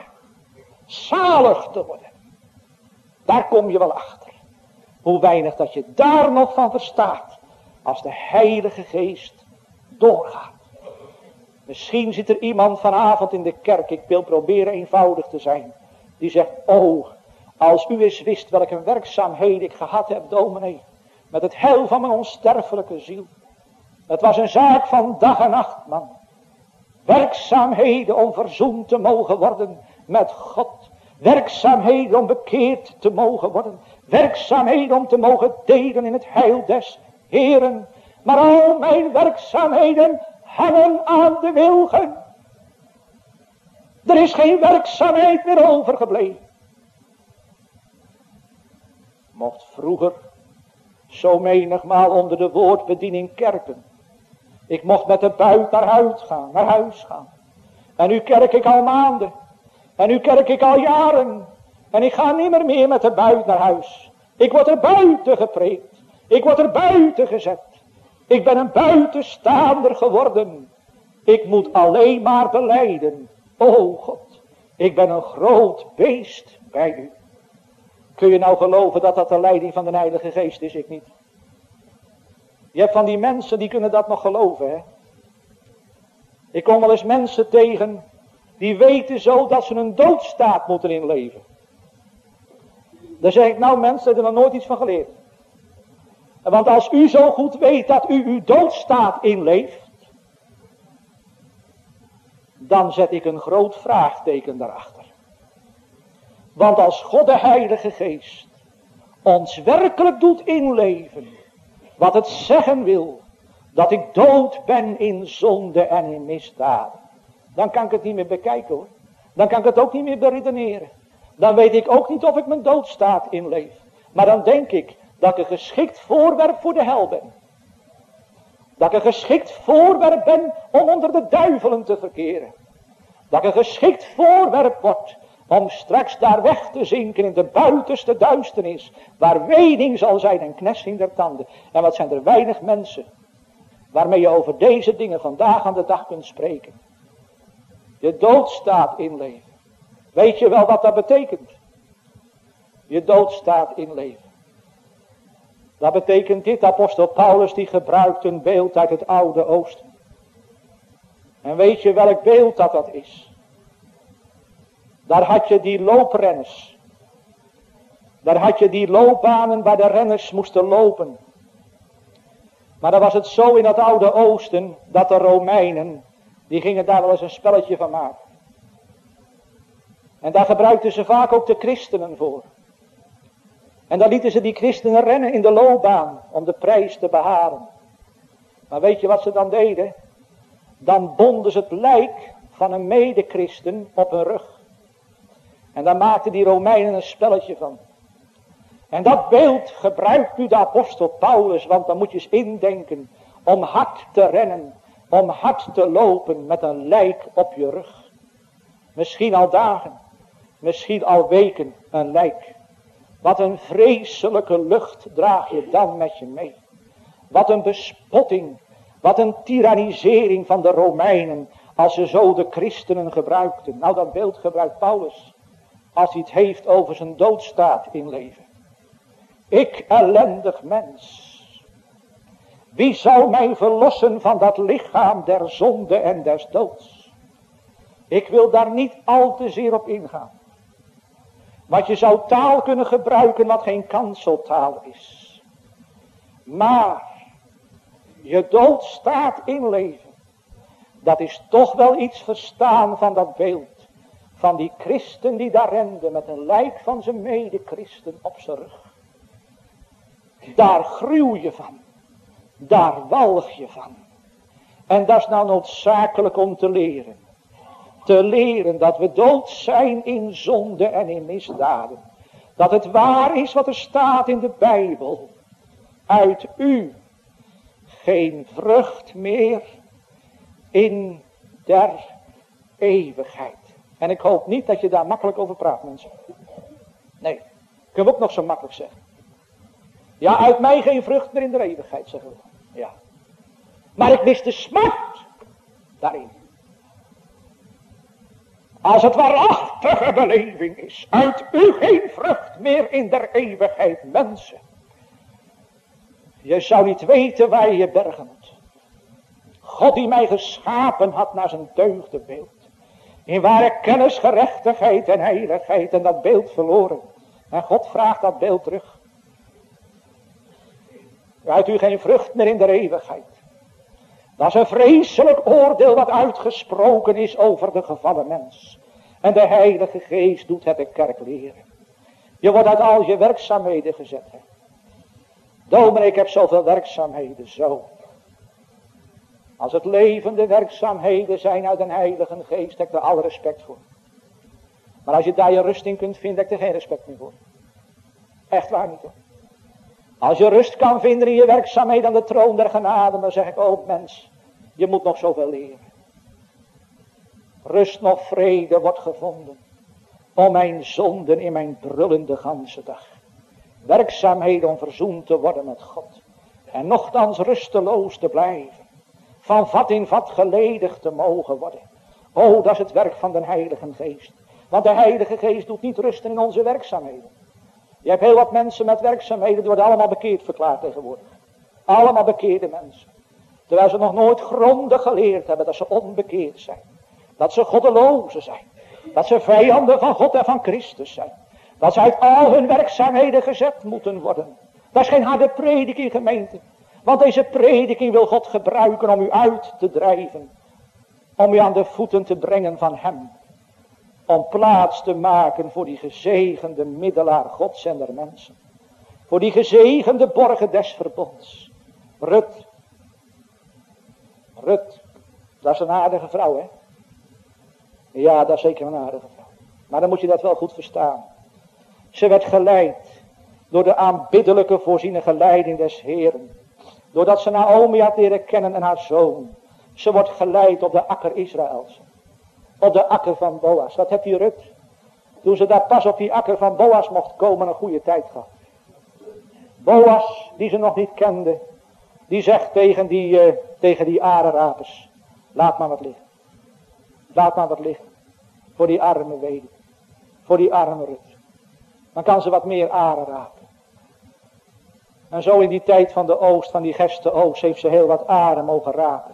Speaker 1: zalig te worden. Daar kom je wel achter. Hoe weinig dat je daar nog van verstaat. Als de Heilige Geest doorgaat. Misschien zit er iemand vanavond in de kerk. Ik wil proberen eenvoudig te zijn. Die zegt, oh, als u eens wist welke werkzaamheden ik gehad heb, dominee. Met het heil van mijn onsterfelijke ziel. Het was een zaak van dag en nacht, man. Werkzaamheden om verzoend te mogen worden met God. Werkzaamheden om bekeerd te mogen worden. Werkzaamheden om te mogen delen in het heil des Heeren. Maar al mijn werkzaamheden hangen aan de wilgen. Er is geen werkzaamheid meer overgebleven. Mocht vroeger zo menigmaal onder de woordbediening kerken. Ik mocht met de buit naar huis gaan. En nu kerk ik al maanden. En nu kerk ik al jaren. En ik ga niet meer met de buit naar huis. Ik word er buiten gepreekt. Ik word er buiten gezet. Ik ben een buitenstaander geworden. Ik moet alleen maar belijden. O God, ik ben een groot beest bij u. Kun je nou geloven dat dat de leiding van de Heilige Geest is? Ik niet. Je hebt van die mensen die kunnen dat nog geloven, hè. Ik kom wel eens mensen tegen die weten zo dat ze een doodstaat moeten inleven. Dan zeg ik, nou mensen, hebben er nog nooit iets van geleerd. Want als u zo goed weet dat u uw doodstaat inleeft, dan zet ik een groot vraagteken daarachter. Want als God de Heilige Geest ons werkelijk doet inleven, wat het zeggen wil, dat ik dood ben in zonde en in misdaden, dan kan ik het niet meer bekijken, hoor. Dan kan ik het ook niet meer beredeneren. Dan weet ik ook niet of ik mijn doodstaat inleef. Maar dan denk ik dat ik een geschikt voorwerp voor de hel ben. Dat ik een geschikt voorwerp ben om onder de duivelen te verkeren. Dat ik een geschikt voorwerp word om straks daar weg te zinken in de buitenste duisternis, waar wening zal zijn en knetsing der tanden. En wat zijn er weinig mensen waarmee je over deze dingen vandaag aan de dag kunt spreken. Je doodstaat inleven. Weet je wel wat dat betekent? Je doodstaat inleven. Dat betekent dit, apostel Paulus die gebruikt een beeld uit het Oude Oosten. En weet je welk beeld dat is? Daar had je die looprenners. Daar had je die loopbanen waar de renners moesten lopen. Maar dan was het zo in het Oude Oosten dat de Romeinen, die gingen daar wel eens een spelletje van maken. En daar gebruikten ze vaak ook de christenen voor. En dan lieten ze die christenen rennen in de loopbaan om de prijs te behalen. Maar weet je wat ze dan deden? Dan bonden ze het lijk van een medechristen op hun rug. En daar maakten die Romeinen een spelletje van. En dat beeld gebruikt nu de apostel Paulus, want dan moet je eens indenken om hard te rennen, om hard te lopen met een lijk op je rug. Misschien al dagen, misschien al weken een lijk. Wat een vreselijke lucht draag je dan met je mee. Wat een bespotting, wat een tyrannisering van de Romeinen als ze zo de christenen gebruikten. Nou, dat beeld gebruikt Paulus als hij het heeft over zijn doodstaat in leven. Ik, ellendig mens, wie zal mij verlossen van dat lichaam der zonde en des doods? Ik wil daar niet al te zeer op ingaan. Want je zou taal kunnen gebruiken wat geen kanseltaal is. Maar je doodstaat inleven, dat is toch wel iets verstaan van dat beeld. Van die christen die daar rende met een lijk van zijn medechristen op zijn rug. Daar gruw je van. Daar walg je van. En dat is nou noodzakelijk om te leren. Te leren dat we dood zijn in zonde en in misdaden. Dat het waar is wat er staat in de Bijbel. Uit u geen vrucht meer in der eeuwigheid. En ik hoop niet dat je daar makkelijk over praat, mensen. Nee, kunnen we ook nog zo makkelijk zeggen. Ja, uit mij geen vrucht meer in de eeuwigheid, zeggen we. Ja. Maar ik mis de smart daarin. Als het waarachtige beleving is, uit u geen vrucht meer in der eeuwigheid, mensen. Je zou niet weten waar je je bergen moet. God die mij geschapen had naar zijn deugdenbeeld. In ware kennis, gerechtigheid en heiligheid en dat beeld verloren. En God vraagt dat beeld terug. Uit u geen vrucht meer in de eeuwigheid. Dat is een vreselijk oordeel wat uitgesproken is over de gevallen mens. En de Heilige Geest doet het de kerk leren. Je wordt uit al je werkzaamheden gezet. Hè? Dominee, ik heb zoveel werkzaamheden, zo. Als het levende werkzaamheden zijn uit een Heilige Geest, heb ik er alle respect voor. Maar als je daar je rust in kunt vinden, heb ik er geen respect meer voor. Echt waar niet hoor. Als je rust kan vinden in je werkzaamheden aan de troon der genade, dan zeg ik, oh mens, je moet nog zoveel leren. Rust nog vrede wordt gevonden om mijn zonden in mijn brullende ganse dag. Werkzaamheden om verzoend te worden met God. En nochtans rusteloos te blijven. Van vat in vat geledigd te mogen worden. Oh, dat is het werk van de Heilige Geest. Want de Heilige Geest doet niet rusten in onze werkzaamheden. Je hebt heel wat mensen met werkzaamheden, die worden allemaal bekeerd verklaard tegenwoordig. Allemaal bekeerde mensen. Terwijl ze nog nooit grondig geleerd hebben dat ze onbekeerd zijn. Dat ze goddelozen zijn. Dat ze vijanden van God en van Christus zijn. Dat ze uit al hun werkzaamheden gezet moeten worden. Dat is geen harde prediking, gemeente. Want deze prediking wil God gebruiken om u uit te drijven. Om u aan de voeten te brengen van hem. Om plaats te maken voor die gezegende middelaar Gods en der mensen. Voor die gezegende borgen des verbonds. Rut. Rut. Dat is een aardige vrouw, hè? Ja, dat is zeker een aardige vrouw. Maar dan moet je dat wel goed verstaan. Ze werd geleid door de aanbiddelijke voorzienige leiding des Heeren. Doordat ze Naomi had leren kennen en haar zoon. Ze wordt geleid op de akker Israëls. Op de akker van Boas. Wat heeft die Rut? Toen ze daar pas op die akker van Boas mocht komen, een goede tijd gehad. Boas, die ze nog niet kende, die zegt tegen die arenrapers: laat maar wat liggen. Laat maar wat liggen. Voor die arme weduwe. Voor die arme Rut. Dan kan ze wat meer aren rapen. En zo in die tijd van de oogst, van die gerstenoogst, heeft ze heel wat aren mogen rapen.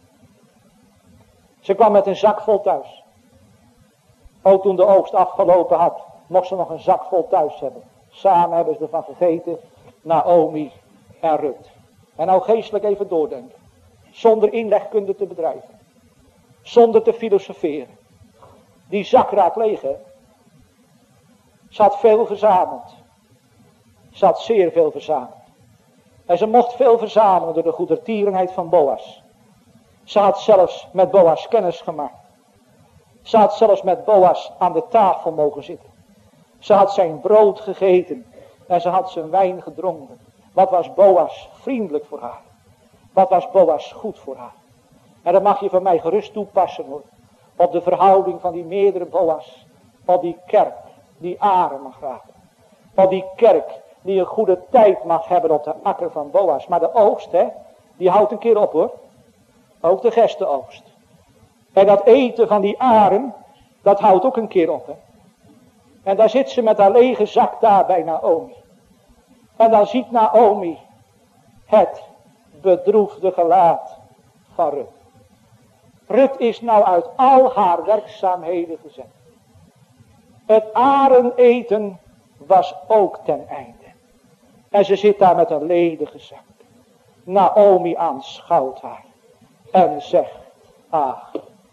Speaker 1: Ze kwam met een zak vol thuis. Ook toen de oogst afgelopen had, mocht ze nog een zak vol thuis hebben. Samen hebben ze ervan gegeten, Naomi en Rut. En nou geestelijk even doordenken. Zonder inlegkunde te bedrijven. Zonder te filosoferen. Die zak raakt leeg, hè. Ze had veel verzameld. Ze had zeer veel verzameld. En ze mocht veel verzamelen door de goedertierenheid van Boas. Ze had zelfs met Boas kennis gemaakt. Ze had zelfs met Boas aan de tafel mogen zitten. Ze had zijn brood gegeten en ze had zijn wijn gedronken. Wat was Boas vriendelijk voor haar. Wat was Boas goed voor haar. En dat mag je van mij gerust toepassen hoor. Op de verhouding van die meerdere Boas. Op die kerk die aren mag raken. Op die kerk die een goede tijd mag hebben op de akker van Boas. Maar de oogst, hè, die houdt een keer op hoor. Ook de gerstenoogst. En dat eten van die aren, dat houdt ook een keer op. Hè. En daar zit ze met haar lege zak daar bij Naomi. En dan ziet Naomi het bedroefde gelaat van Rut. Rut is nou uit al haar werkzaamheden gezet. Het areneten was ook ten einde. En ze zit daar met een ledige zak. Naomi aanschouwt haar. En zegt: ach,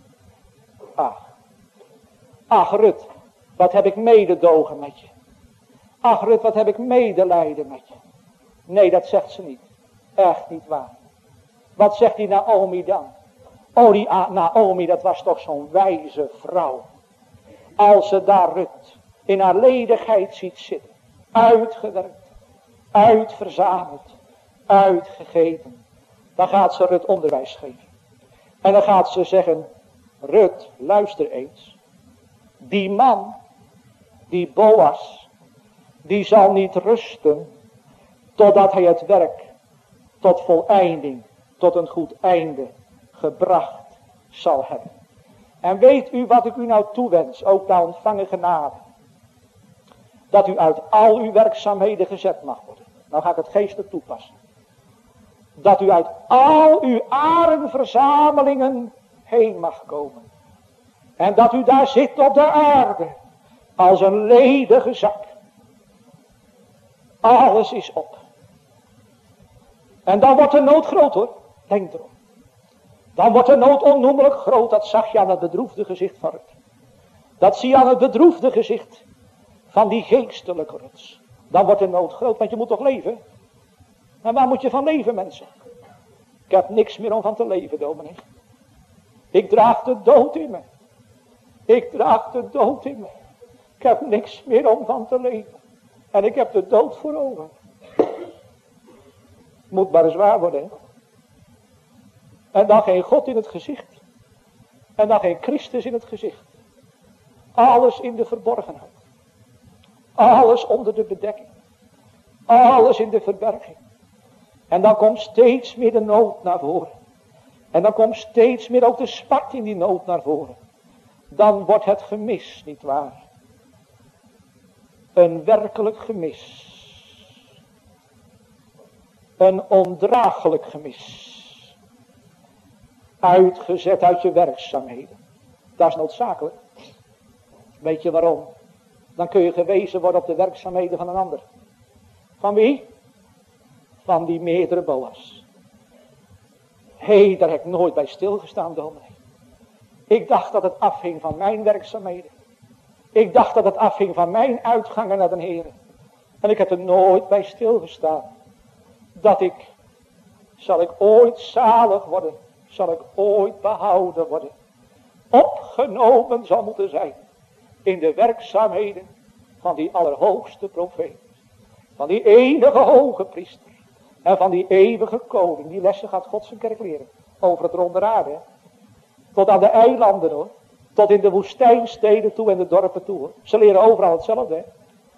Speaker 1: Rut, wat heb ik mededogen met je. Ach Rut, wat heb ik medelijden met je. Nee, dat zegt ze niet. Echt niet waar. Wat zegt die Naomi dan? Oh, die Naomi, dat was toch zo'n wijze vrouw. Als ze daar Rut in haar ledigheid ziet zitten. Uitgewerkt, uitverzameld, uitgegeten. Dan gaat ze Rut onderwijs geven. En dan gaat ze zeggen: Rut, luister eens. Die man, die Boas, die zal niet rusten totdat hij het werk tot voleinding, tot een goed einde gebracht zal hebben. En weet u wat ik u nou toewens, ook na ontvangen genade? Dat u uit al uw werkzaamheden gezet mag worden. Nou ga ik het geestelijk toepassen. Dat u uit al uw arenverzamelingen heen mag komen. En dat u daar zit op de aarde. Als een ledige zak. Alles is op. En dan wordt de nood groot hoor. Denk erom. Dan wordt de nood onnoemelijk groot. Dat zag je aan het bedroefde gezicht van Rut. Dat zie je aan het bedroefde gezicht van die geestelijke Rut. Dan wordt de nood groot, want je moet toch leven? En waar moet je van leven, mensen? Ik heb niks meer om van te leven, dominee. Ik draag de dood in me. Ik draag de dood in me. Ik heb niks meer om van te leven. En ik heb de dood voor ogen. Moet maar zwaar worden, hè? En dan geen God in het gezicht. En dan geen Christus in het gezicht. Alles in de verborgenheid. Alles onder de bedekking. Alles in de verberging. En dan komt steeds meer de nood naar voren. En dan komt steeds meer ook de smart in die nood naar voren. Dan wordt het gemis, nietwaar? Een werkelijk gemis. Een ondraaglijk gemis. Uitgezet uit je werkzaamheden. Dat is noodzakelijk. Weet je waarom? Dan kun je gewezen worden op de werkzaamheden van een ander. Van wie? Van die meerdere Boas. Hé, daar heb ik nooit bij stilgestaan, dominee. Ik dacht dat het afhing van mijn werkzaamheden. Ik dacht dat het afhing van mijn uitgangen naar de Heer. En ik heb er nooit bij stilgestaan. Zal ik ooit zalig worden? Zal ik ooit behouden worden? Opgenomen zal moeten zijn in de werkzaamheden van die allerhoogste profeet. Van die enige hoge priester. En van die eeuwige koning. Die lessen gaat God zijn kerk leren. Over het ronde aarde. Tot aan de eilanden, hoor. Tot in de woestijnsteden toe en de dorpen toe, hoor. Ze leren overal hetzelfde, hè.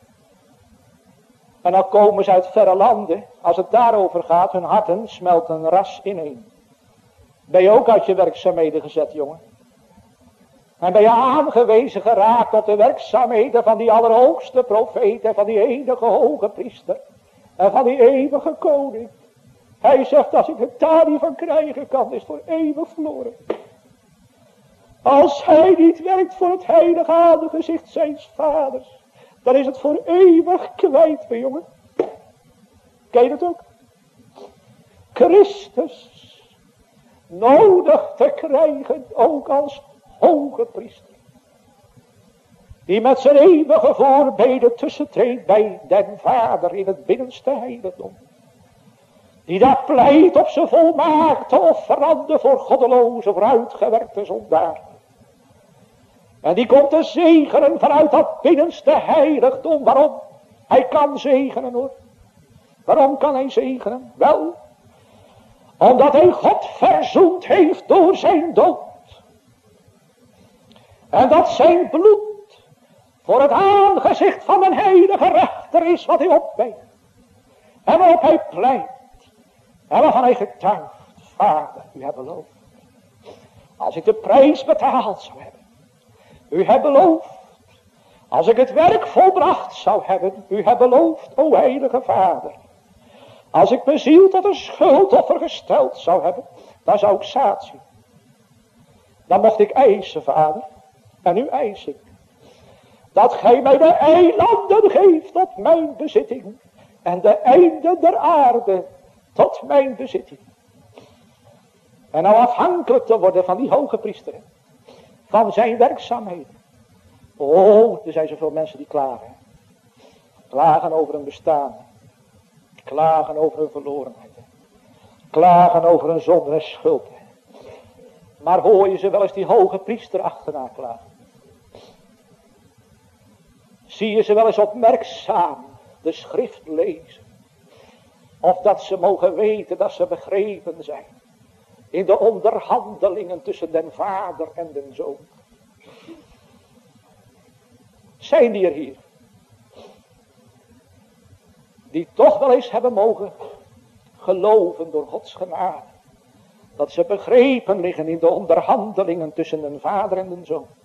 Speaker 1: En dan komen ze uit verre landen. Als het daarover gaat, hun harten smelten ras ineen. Ben je ook uit je werkzaamheden gezet, jongen? En ben je aangewezen geraakt op de werkzaamheden van die allerhoogste profeet en van die enige hoge priester en van die eeuwige koning. Hij zegt, als ik het daar niet van krijgen kan, is het voor eeuwig verloren. Als hij niet werkt voor het heilige aangezicht zijns vaders, dan is het voor eeuwig kwijt, mijn jongen. Ken je dat ook? Christus nodig te krijgen, ook als hoge priester. Die met zijn eeuwige voorbeden tussentreedt bij den Vader in het binnenste heiligdom. Die daar pleit op zijn volmaakte offerande voor goddeloze, voor uitgewerkte zondaren. En die komt te zegenen vanuit dat binnenste heiligdom. Waarom? Hij kan zegenen, hoor. Waarom kan hij zegenen? Wel, omdat hij God verzoend heeft door zijn dood. En dat zijn bloed voor het aangezicht van een heilige rechter is wat hij opweegt. En waarop hij pleit. En waarvan hij getuigt. Vader, u hebt beloofd. Als ik de prijs betaald zou hebben. U hebt beloofd. Als ik het werk volbracht zou hebben. U hebt beloofd, o heilige Vader. Als ik mijn ziel tot een schuldoffer gesteld zou hebben. Dan zou ik zaad zien. Dan mocht ik eisen, Vader. En nu eis ik. Dat gij mij de eilanden geeft tot mijn bezitting. En de einden der aarde tot mijn bezitting. En nou afhankelijk te worden van die hoge priester. Van zijn werkzaamheden. Oh, er zijn zoveel mensen die klagen. Klagen over een bestaan. Klagen over hun verlorenheid. Klagen over hun zonde en schuld. Maar hoor je ze wel eens die hoge priester achterna klagen? Zie je ze wel eens opmerkzaam de schrift lezen? Of dat ze mogen weten dat ze begrepen zijn. In de onderhandelingen tussen den Vader en den Zoon. Zijn die er hier? Die toch wel eens hebben mogen geloven door Gods genade. Dat ze begrepen liggen in de onderhandelingen tussen den Vader en den Zoon.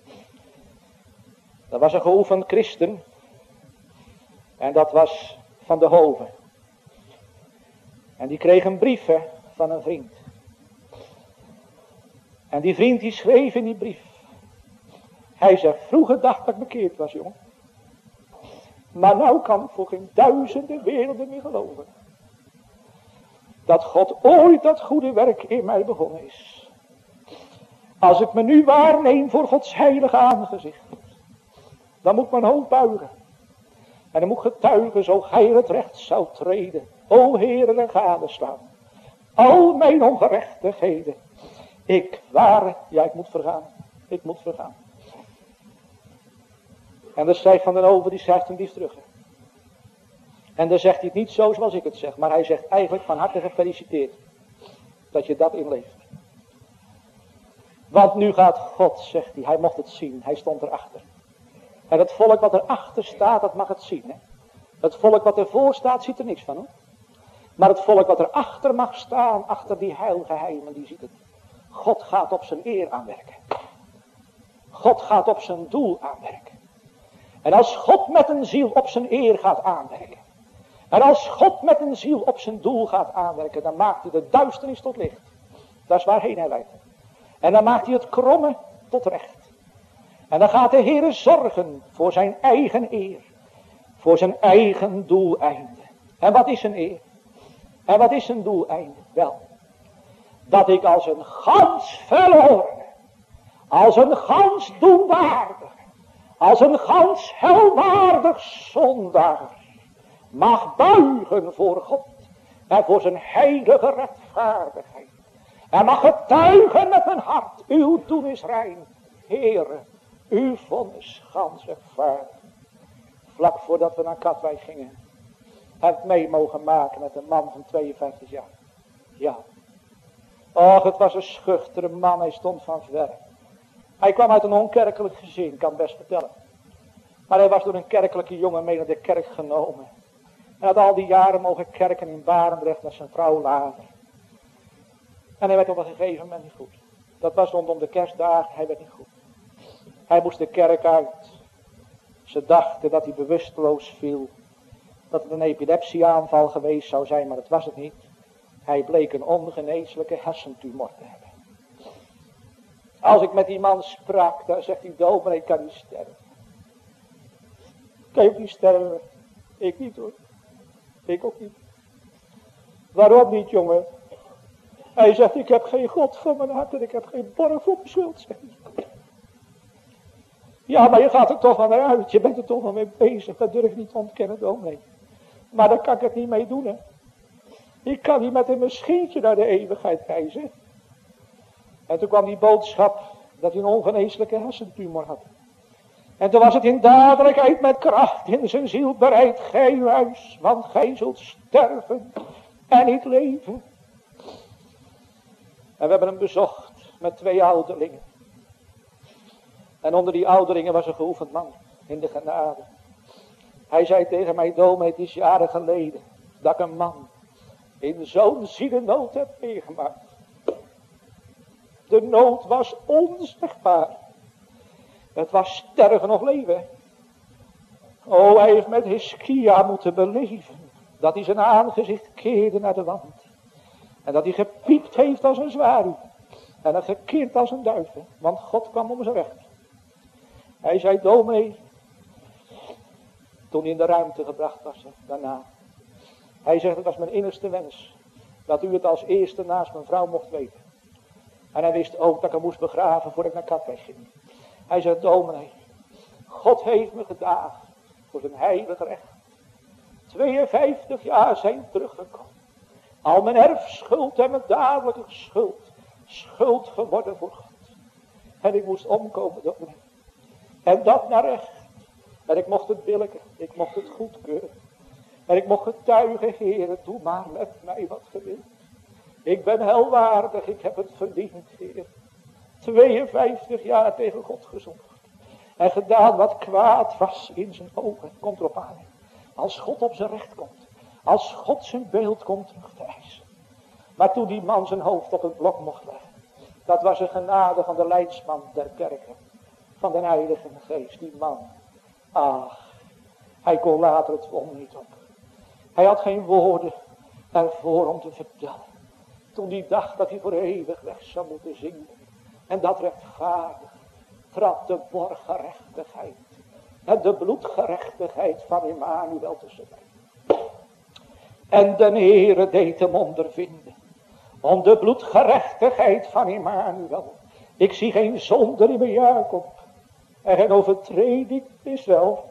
Speaker 1: Dat was een geoefend christen. En dat was Van de Hoven. En die kreeg een brief van een vriend. En die vriend die schreef in die brief. Hij zegt, vroeger dacht dat ik bekeerd was, jongen. Maar nou kan ik voor geen duizenden werelden meer geloven. Dat God ooit dat goede werk in mij begonnen is. Als ik me nu waarneem voor Gods heilige aangezicht, dan moet mijn hoofd buigen. En dan moet getuigen, zo gij het recht zou treden. O Heere, en gadeslaan. Al mijn ongerechtigheden. Ik moet vergaan. Ik moet vergaan. En dan schrijft Van den Oever, die schrijft een brief terug. En dan zegt hij het niet zo zoals ik het zeg. Maar hij zegt eigenlijk van harte gefeliciteerd. Dat je dat inleeft. Want nu gaat God, zegt hij mocht het zien. Hij stond erachter. En het volk wat erachter staat, dat mag het zien. Hè? Het volk wat ervoor staat, ziet er niks van, hoor. Maar het volk wat erachter mag staan, achter die heilgeheimen, die ziet het. God gaat op zijn eer aanwerken. God gaat op zijn doel aanwerken. En als God met een ziel op zijn eer gaat aanwerken. En als God met een ziel op zijn doel gaat aanwerken, dan maakt hij de duisternis tot licht. Dat is waarheen hij leidt. En dan maakt hij het kromme tot recht. En dan gaat de Heere zorgen voor zijn eigen eer. Voor zijn eigen doeleinde. En wat is een eer? En wat is een doeleinde? Wel, dat ik als een gans verloren, als een gans doenwaardig, als een gans helwaardig zondaar mag buigen voor God en voor zijn heilige rechtvaardigheid. En mag getuigen met mijn hart, uw doen is rein, Heere, uw vonnis gans rechtvaardig. Vlak voordat we naar Katwijk gingen, heb ik mee mogen maken met een man van 52 jaar. Ja. Och, het was een schuchtere man, hij stond van ver. Hij kwam uit een onkerkelijk gezin, kan best vertellen. Maar hij was door een kerkelijke jongen mee naar de kerk genomen. En had al die jaren mogen kerken in Barendrecht met zijn vrouw later. En hij werd op een gegeven moment niet goed. Dat was rondom de kerstdagen, hij werd niet goed. Hij moest de kerk uit. Ze dachten dat hij bewusteloos viel. Dat het een epilepsieaanval geweest zou zijn, maar dat was het niet. Hij bleek een ongeneeslijke hersentumor te hebben. Als ik met die man sprak, dan zegt hij, dominee, ik kan niet sterven. Kan je ook niet sterven? Ik niet, hoor. Ik ook niet. Waarom niet, jongen? Hij zegt, ik heb geen God voor mijn hart en ik heb geen borg voor mijn schuld, zegt hij. Ja, maar je gaat er toch van uit. Je bent er toch wel mee bezig. Dat durf ik niet te ontkennen, dominee. Maar daar kan ik het niet mee doen, hè. Ik kan niet met een machientje naar de eeuwigheid reizen. En toen kwam die boodschap dat hij een ongeneeslijke hersentumor had. En toen was het in dadelijkheid met kracht in zijn ziel bereid. Gij huis, want gij zult sterven en niet leven. En we hebben hem bezocht met 2 ouderlingen. En onder die ouderlingen was een geoefend man in de genade. Hij zei tegen mij, dominee, het is jaren geleden dat ik een man in zo'n zielennood heb meegemaakt. De nood was onzegbaar. Het was sterven of leven. O, hij heeft met Hiskia moeten beleven dat hij zijn aangezicht keerde naar de wand. En dat hij gepiept heeft als een zwaluw. En dat gekeerd als een duivel. Want God kwam om zijn recht. Hij zei, dominee, toen hij in de ruimte gebracht was daarna. Hij zegt, het was mijn innerste wens. Dat u het als eerste naast mijn vrouw mocht weten. En hij wist ook dat ik hem moest begraven voordat ik naar Katwijk ging. Hij zegt, dominee, God heeft me gedaagd voor zijn heilige recht. 52 jaar zijn teruggekomen. Al mijn erfschuld en mijn dadelijke schuld. Schuld geworden voor God. En ik moest omkomen, dominee. En dat naar recht. En ik mocht het billijken. Ik mocht het goedkeuren. En ik mocht getuigen, Heer, doe maar met mij wat ge wilt. Ik ben helwaardig, ik heb het verdiend, Heer. 52 jaar tegen God gezondigd. En gedaan wat kwaad was in zijn ogen. Komt erop aan. Als God op zijn recht komt. Als God zijn beeld komt terug te eisen. Maar toen die man zijn hoofd op het blok mocht leggen. Dat was een genade van de leidsman der kerken. Van de Heilige Geest, die man. Ach, hij kon later het volgende niet op. Hij had geen woorden ervoor om te vertellen. Toen hij dacht dat hij voor eeuwig weg zou moeten zingen. En dat rechtvaardig trad de borggerechtigheid. En de bloedgerechtigheid van Immanuel tussen mij. En de Heere deed hem ondervinden. Om de bloedgerechtigheid van Immanuel. Ik zie geen zonde in mijn Jacob. En geen overtreding is wel.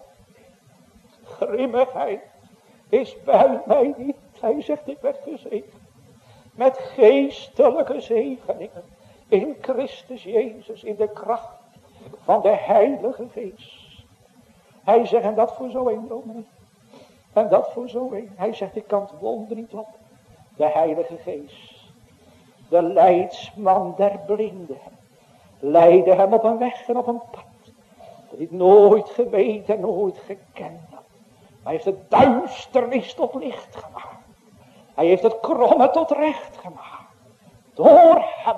Speaker 1: Grimmigheid is bij mij niet. Hij zegt, ik werd gezegend met geestelijke zegeningen in Christus Jezus, in de kracht van de Heilige Geest. Hij zegt, en dat voor zo een dominee. En dat voor zo een. Hij zegt, ik kan het wonder niet op. De Heilige Geest, de leidsman der blinden, leidde hem op een weg en op een pad dat hij nooit geweten en nooit gekend had. Hij heeft het duisternis tot licht gemaakt. Hij heeft het kromme tot recht gemaakt. Door hem,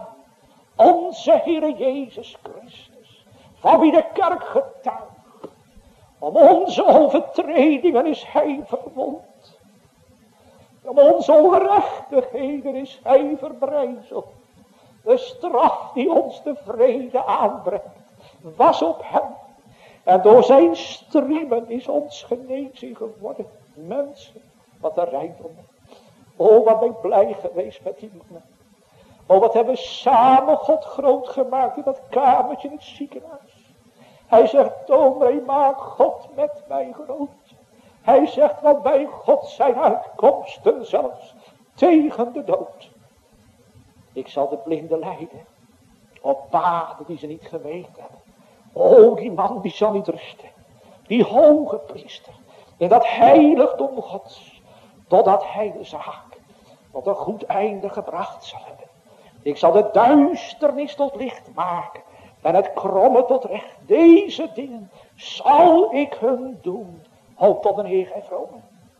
Speaker 1: onze Heere Jezus Christus, van wie de kerk getuigt. Om onze overtredingen is hij verwond. Om onze ongerechtigheden is hij verbrijzeld. De straf die ons de vrede aanbrengt, was op hem. En door zijn striemen is ons genezing geworden. Mensen, wat een rijkdom. Oh, wat ben ik blij geweest met die mannen. Oh, wat hebben we samen God groot gemaakt in dat kamertje in het ziekenhuis. Hij zegt, dominee, maak God met mij groot. Hij zegt, want bij God zijn uitkomsten zelfs tegen de dood. Ik zal de blinden leiden op paden die ze niet geweten hebben. Oh, die man die zal niet rusten. Die hoge priester in dat heiligdom Gods, totdat hij de zaak tot een goed einde gebracht zal hebben. Ik zal de duisternis tot licht maken en het kromme tot recht. Deze dingen zal ik hun doen. Hoop tot een Heer en vrome.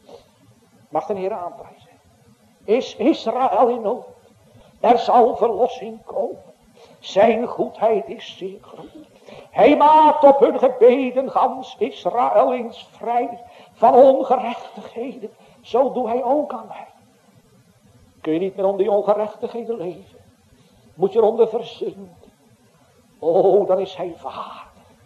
Speaker 1: Mag de Heer aanprijzen. Is Israël in nood? Er zal verlossing komen. Zijn goedheid is zeer groot. Hij maakt op hun gebeden gans Israël eens vrij van ongerechtigheden. Zo doet hij ook aan mij. Kun je niet meer onder die ongerechtigheden leven? Moet je eronder verzinken? Oh, dan is hij vader.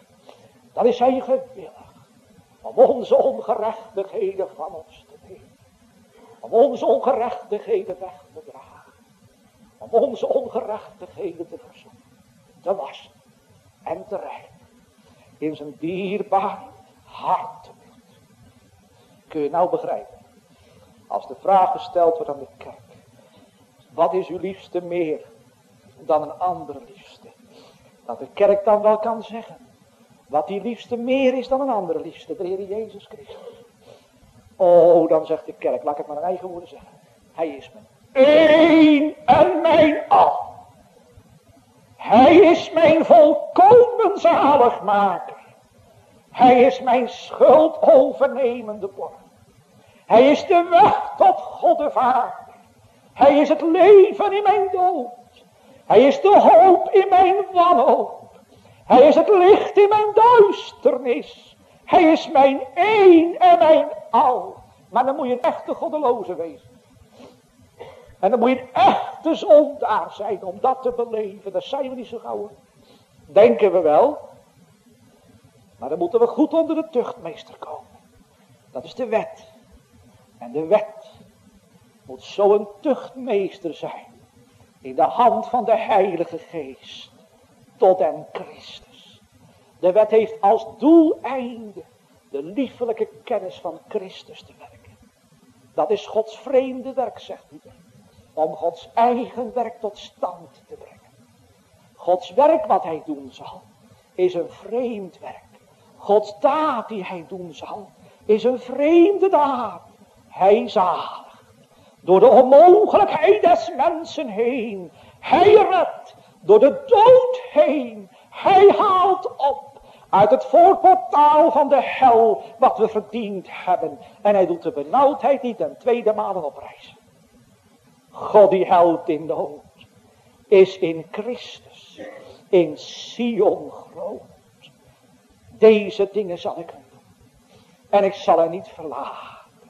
Speaker 1: Dan is hij gewillig om onze ongerechtigheden van ons te nemen. Om onze ongerechtigheden weg te dragen. Om onze ongerechtigheden te verzoenen. Te wassen en te reinigen. In zijn dierbaar hartebloed. Kun je nou begrijpen? Als de vraag gesteld wordt aan de kerk. Wat is uw liefste meer dan een andere liefste? Dat de kerk dan wel kan zeggen. Wat die liefste meer is dan een andere liefste. De Heer Jezus Christus. Oh, dan zegt de kerk. Laat ik het maar in eigen woorden zeggen. Hij is mijn één en mijn al. Hij is mijn volkomen zaligmaker. Hij is mijn schuld overnemende borg. Hij is de weg tot God de Vader. Hij is het leven in mijn dood. Hij is de hoop in mijn wanhoop. Hij is het licht in mijn duisternis. Hij is mijn één en mijn al. Maar dan moet je een echte goddeloze wezen. En dan moet je een echte zondaar zijn om dat te beleven. Dat zijn we niet zo gauw. Denken we wel. Maar dan moeten we goed onder de tuchtmeester komen. Dat is de wet. En de wet moet zo'n tuchtmeester zijn. In de hand van de Heilige Geest. Tot en Christus. De wet heeft als doeleinde de liefelijke kennis van Christus te werken. Dat is Gods vreemde werk, zegt Luther. Om Gods eigen werk tot stand te brengen. Gods werk wat hij doen zal, is een vreemd werk. Gods daad die hij doen zal, is een vreemde daad. Hij zaligt door de onmogelijkheid des mensen heen. Hij redt door de dood heen. Hij haalt op uit het voorportaal van de hel wat we verdiend hebben. En hij doet de benauwdheid niet ten tweede malen oprijzen. God die helpt in nood is in Christus, in Sion groot. Deze dingen zal ik hem doen. En ik zal hen niet verlaten.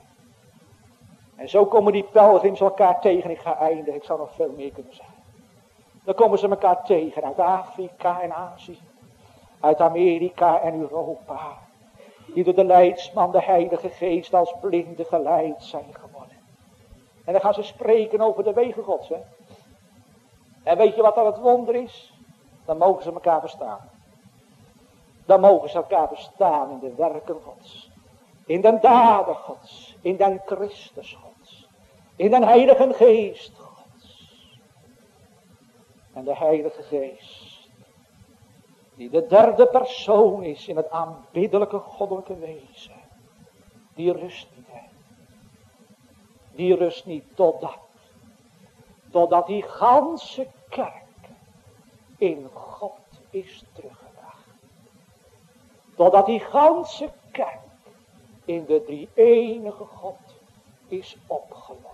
Speaker 1: En zo komen die pelgrims elkaar tegen. Ik ga eindigen, ik zou nog veel meer kunnen zeggen. Dan komen ze elkaar tegen uit Afrika en Azië. Uit Amerika en Europa. Die door de leidsman, de Heilige Geest, als blinden geleid zijn geworden. En dan gaan ze spreken over de wegen Gods. Hè? En weet je wat dan het wonder is? Dan mogen ze elkaar verstaan. Dan mogen ze elkaar verstaan in de werken Gods. In den daden Gods. In den Christus Gods. In den Heilige Geest Gods. En de Heilige Geest, die de derde persoon is in het aanbiddelijke goddelijke wezen, die rust niet. Hè. Die rust niet totdat die ganse kerk in God is teruggebracht. Totdat die ganse kerk in de drie-enige God is opgelost.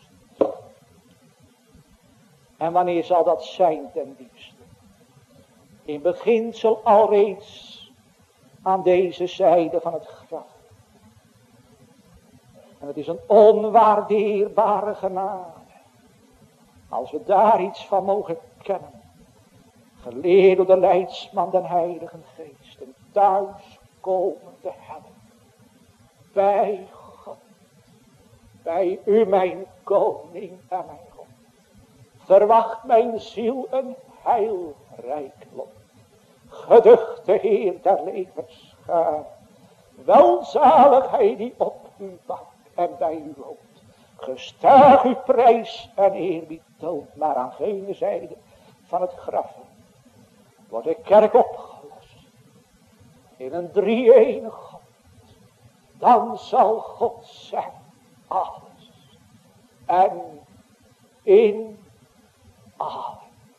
Speaker 1: En wanneer zal dat zijn ten diepste? In beginsel alreeds aan deze zijde van het graf. En het is een onwaardeerbare genade. Als we daar iets van mogen kennen. Geleerd door de leidsman den Heilige Geest. En thuis komen te hebben. Bij God. Bij u mijn koning en mijn God. Verwacht mijn ziel een heilrijk lot. Geduchte Heer der levensgaar. Welzalig hij die op u wacht en bij u woont. Gestaag uw prijs en eerbied toont. Maar aan gene zijde van het graf wordt de kerk opgelost. In een drie-enig God. Dan zal God zijn alles. En in allen.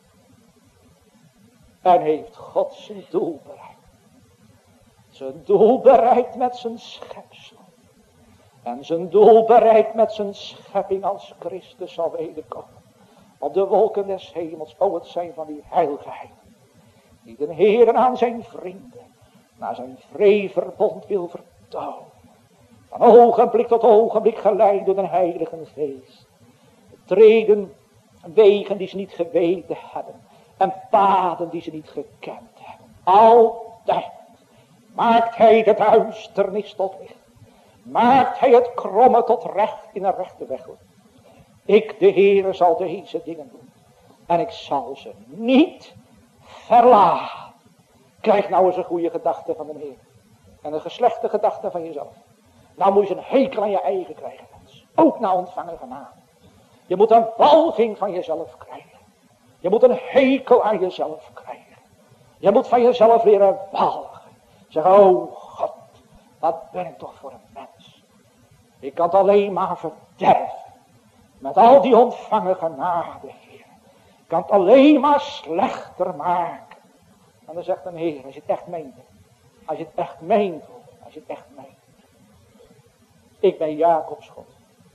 Speaker 1: En heeft God zijn doel bereikt. Zijn doel bereikt met zijn schepsel. En zijn doel bereikt met zijn schepping als Christus zal wederkomen. Op de wolken des hemels. O, het zijn van die heiligheid. Die de Heer aan zijn vrienden. Naar zijn vreeverbond wil vertonen. Van ogenblik tot ogenblik geleid door de Heilige Geest. Treden wegen die ze niet geweten hebben. En paden die ze niet gekend hebben. Altijd maakt hij de duisternis tot licht. Maakt hij het kromme tot recht in een rechte weg. Ik, de Heere, zal deze dingen doen. En ik zal ze niet verlaten. Krijg nou eens een goede gedachte van de Heer. En een geslechte gedachte van jezelf. Nou moet je een hekel aan je eigen krijgen, mens. Ook na ontvangen genade. Je moet een walging van jezelf krijgen. Je moet een hekel aan jezelf krijgen. Je moet van jezelf leren walgen. Zeg, oh God, wat ben ik toch voor een mens. Ik kan het alleen maar verderven. Met al die ontvangen genade, Heer. Ik kan het alleen maar slechter maken. En dan zegt een Heer, als je het echt meent. Als je het echt meent, als je het echt meent. Ik ben Jacobs God.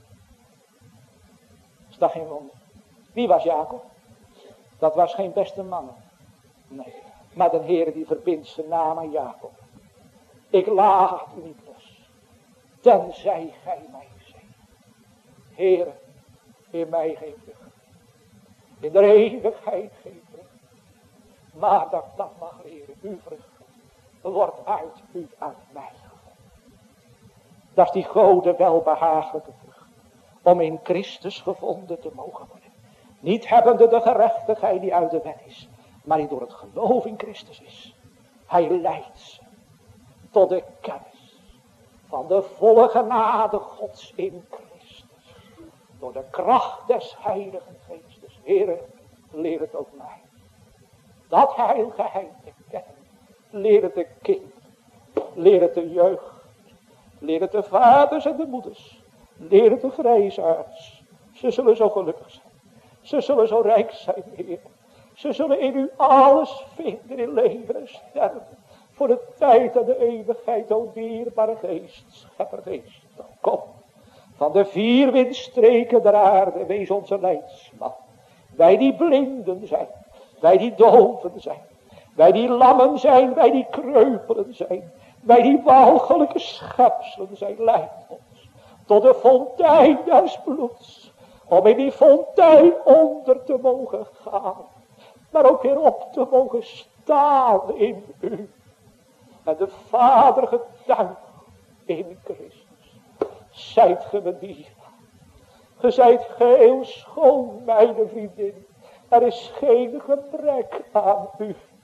Speaker 1: Is dat geen wonder? Wie was Jacob? Dat was geen beste man. Nee. Maar de Heer die verbindt zijn naam aan Jacob. Ik laat u niet los. Tenzij gij mij zegt. Heere, in mij geef terug. In de eeuwigheid geef terug. Maar dat mag leren. Uw vrucht wordt uit u uit mij gevonden. Dat is die gode welbehagelijke vrucht. Om in Christus gevonden te mogen worden. Niet hebbende de gerechtigheid die uit de wet is. Maar die door het geloof in Christus is. Hij leidt ze. Tot de kennis. Van de volle genade Gods in Christus. Door de kracht des Heiligen Geestes. Heere, leer het ook mij. Dat heilgeheim te kennen. Leer het de kind. Leer het de jeugd. Leer het de vaders en de moeders. Leer het de grijsaards. Ze zullen zo gelukkig zijn. Ze zullen zo rijk zijn, Heer. Ze zullen in u alles vinden in leven en sterven. Voor de tijd en de eeuwigheid, o dierbare geest, scheppergeest. Kom, van de vier windstreken der aarde, wees onze leidsman. Wij die blinden zijn, wij die doven zijn, wij die lammen zijn, wij die kreupelen zijn, wij die walgelijke schepselen zijn, leid ons tot de fontein des bloeds, om in die fontein onder te mogen gaan, maar ook weer op te mogen staan in u. En de Vader getuigt in Christus. Zijt ge me dierbaar. Ge zijt geheel schoon, mijn vriendin. Er is geen gebrek aan u.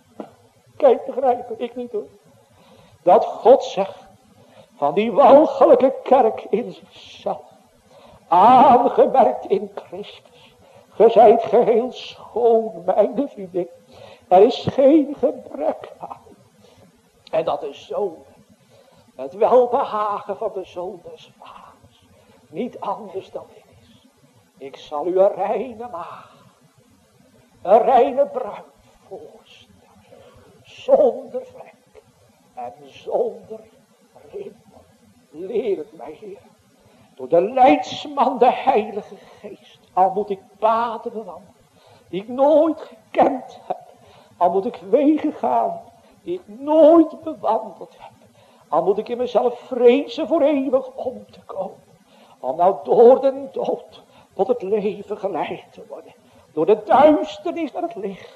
Speaker 3: Kijk, begrijpen, ik niet hoor. Dat God zegt, van die walgelijke kerk in zichzelf, aangemerkt in Christus. Ge zijt geheel schoon, mijn vriendin. Er is geen gebrek aan. En dat de zoon, het welbehagen van de zoon des vaders, niet anders dan dit is. Ik zal u een reine maagd, een reine bruid voorstellen, zonder vlek en zonder rimpel. Leer het mij, Heer, door de leidsman, de Heilige Geest. Al moet ik paden bewandelen die ik nooit gekend heb. Al moet ik wegen gaan die ik nooit bewandeld heb. Al moet ik in mezelf vrezen voor eeuwig om te komen. Om nou door de dood tot het leven geleid te worden. Door de duisternis naar het licht.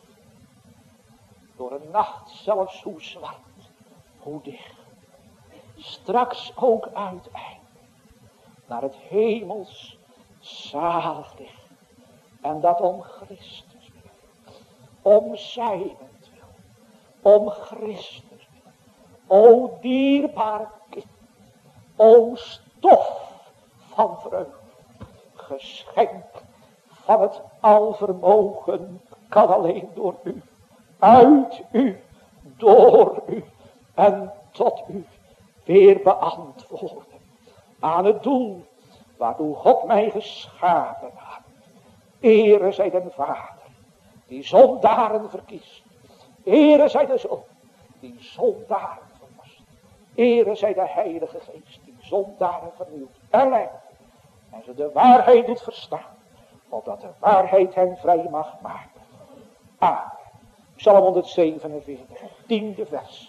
Speaker 3: Door een nacht zelfs hoe zwart, hoe dicht. Straks ook uiteindelijk naar het hemels zalig licht. En dat om Christus wil. Om zijnentwil. Om Christus wil. O dierbaar kind. O stof van vreugde. Geschenk van het alvermogen kan alleen door u. Uit u. Door u. En tot u weer beantwoorden. Aan het doel waartoe God mij geschapen had. Ere zij den Vader, die zondaren verkiest. Ere zij de Zoon, die zondaren verlost. Ere zij de Heilige Geest, die zondaren vernieuwt en leidt. En ze de waarheid doet verstaan, opdat de waarheid hen vrij mag maken. Amen. Psalm 147, 10e vers.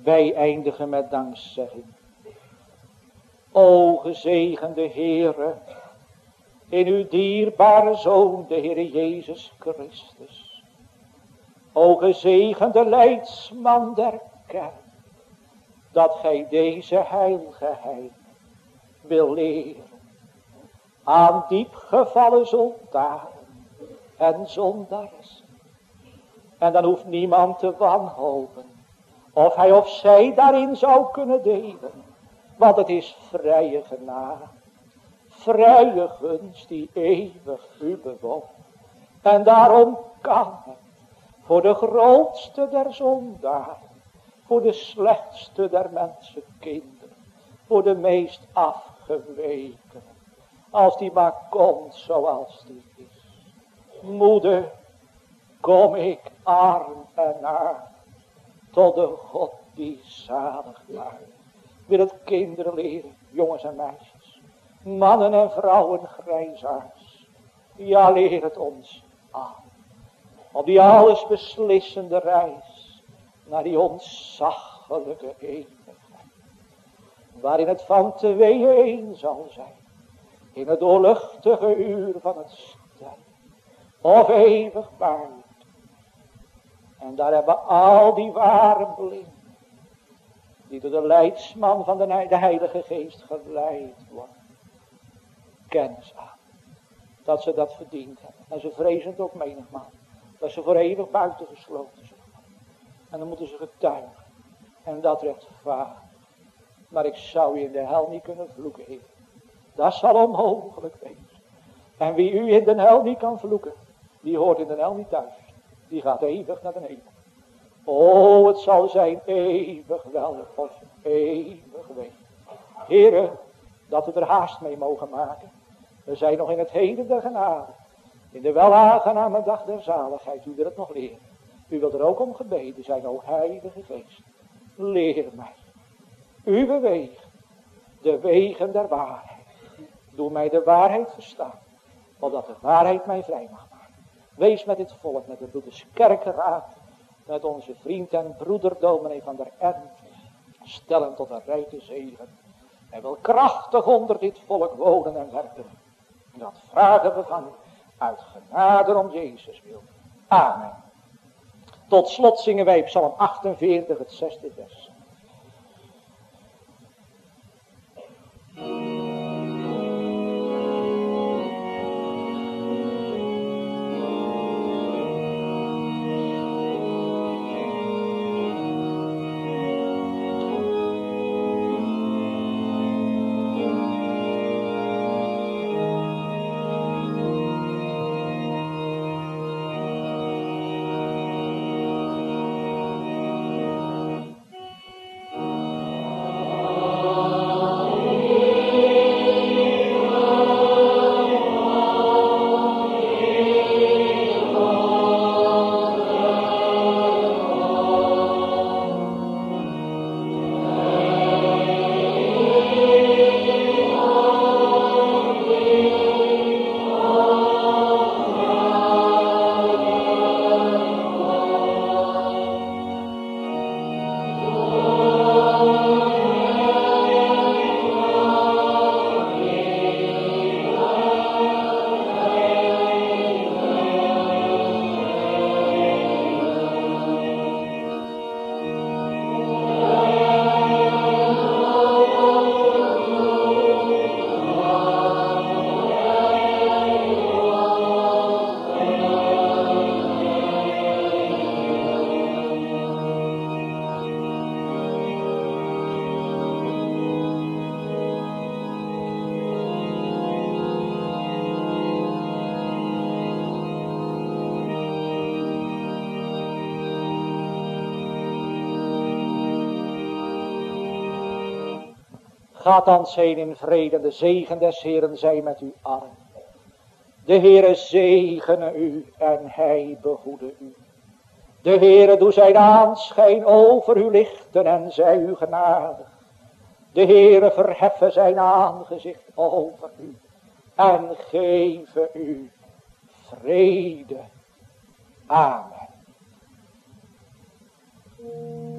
Speaker 3: Wij eindigen met dankzegging. O gezegende Heere, in uw dierbare Zoon, de Heere Jezus Christus. O gezegende leidsman der kerk, dat gij deze heilgeheid wil leren aan diepgevallen soldaten en zondaars. En dan hoeft niemand te wanhopen of hij of zij daarin zou kunnen delen, want het is vrije genade, vrije gunst die eeuwig u bewoont. En daarom kan het voor de grootste der zondaren, voor de slechtste der mensenkinderen, voor de meest afgeweken, als die maar komt zoals die is. Moeder, kom ik arm en arm tot de God die zalig maakt. Wil het kinderen leren, jongens en meisjes, mannen en vrouwen, grijsaards. Ja, leer het ons aan. Op die alles beslissende reis naar die ontzaglijke eeuwigheid, waarin het van tweeën één zal zijn, in het doorluchtige uur van het sterven, of eeuwig buiten. En daar hebben al die ware blinden, die door de leidsman van de Heilige Geest geleid worden, kennis aan, dat ze dat verdiend hebben. En ze vrezen het ook menigmaal, dat ze voor eeuwig buiten gesloten zullen worden. En dan moeten ze getuigen, en dat rechtvaardig. Maar ik zou u in de hel niet kunnen vloeken, Heer. Dat zal onmogelijk wezen. En wie u in de hel niet kan vloeken, die hoort in de hel niet thuis. Die gaat eeuwig naar de hemel. O, het zal zijn eeuwig wel of eeuwig wee. Heere, dat we er haast mee mogen maken. We zijn nog in het heden der genade. In de welaangename dag der zaligheid. U wil het nog leren. U wilt er ook om gebeden zijn, o Heilige Geest. Leer mij. Uw wegen. De wegen der waarheid. Doe mij de waarheid verstaan. Opdat de waarheid mij vrij mag maken. Wees met dit volk, met de broeders kerkenraad, met onze vriend en broeder dominee van der Ernst. Stel hem tot een rijke zegen. En wil krachtig onder dit volk wonen en werken. En dat vragen we van u uit genade om Jezus wil. Amen. Tot slot zingen wij Psalm 48, het 6e vers. Gaat dan heen in vrede, de zegen des Heeren zij met u allen. De Heere zegene u en hij behoede u. De Heere doe zijn aanschijn over u lichten en zij u genadig. De Heere verheffen zijn aangezicht over u en geven u vrede. Amen.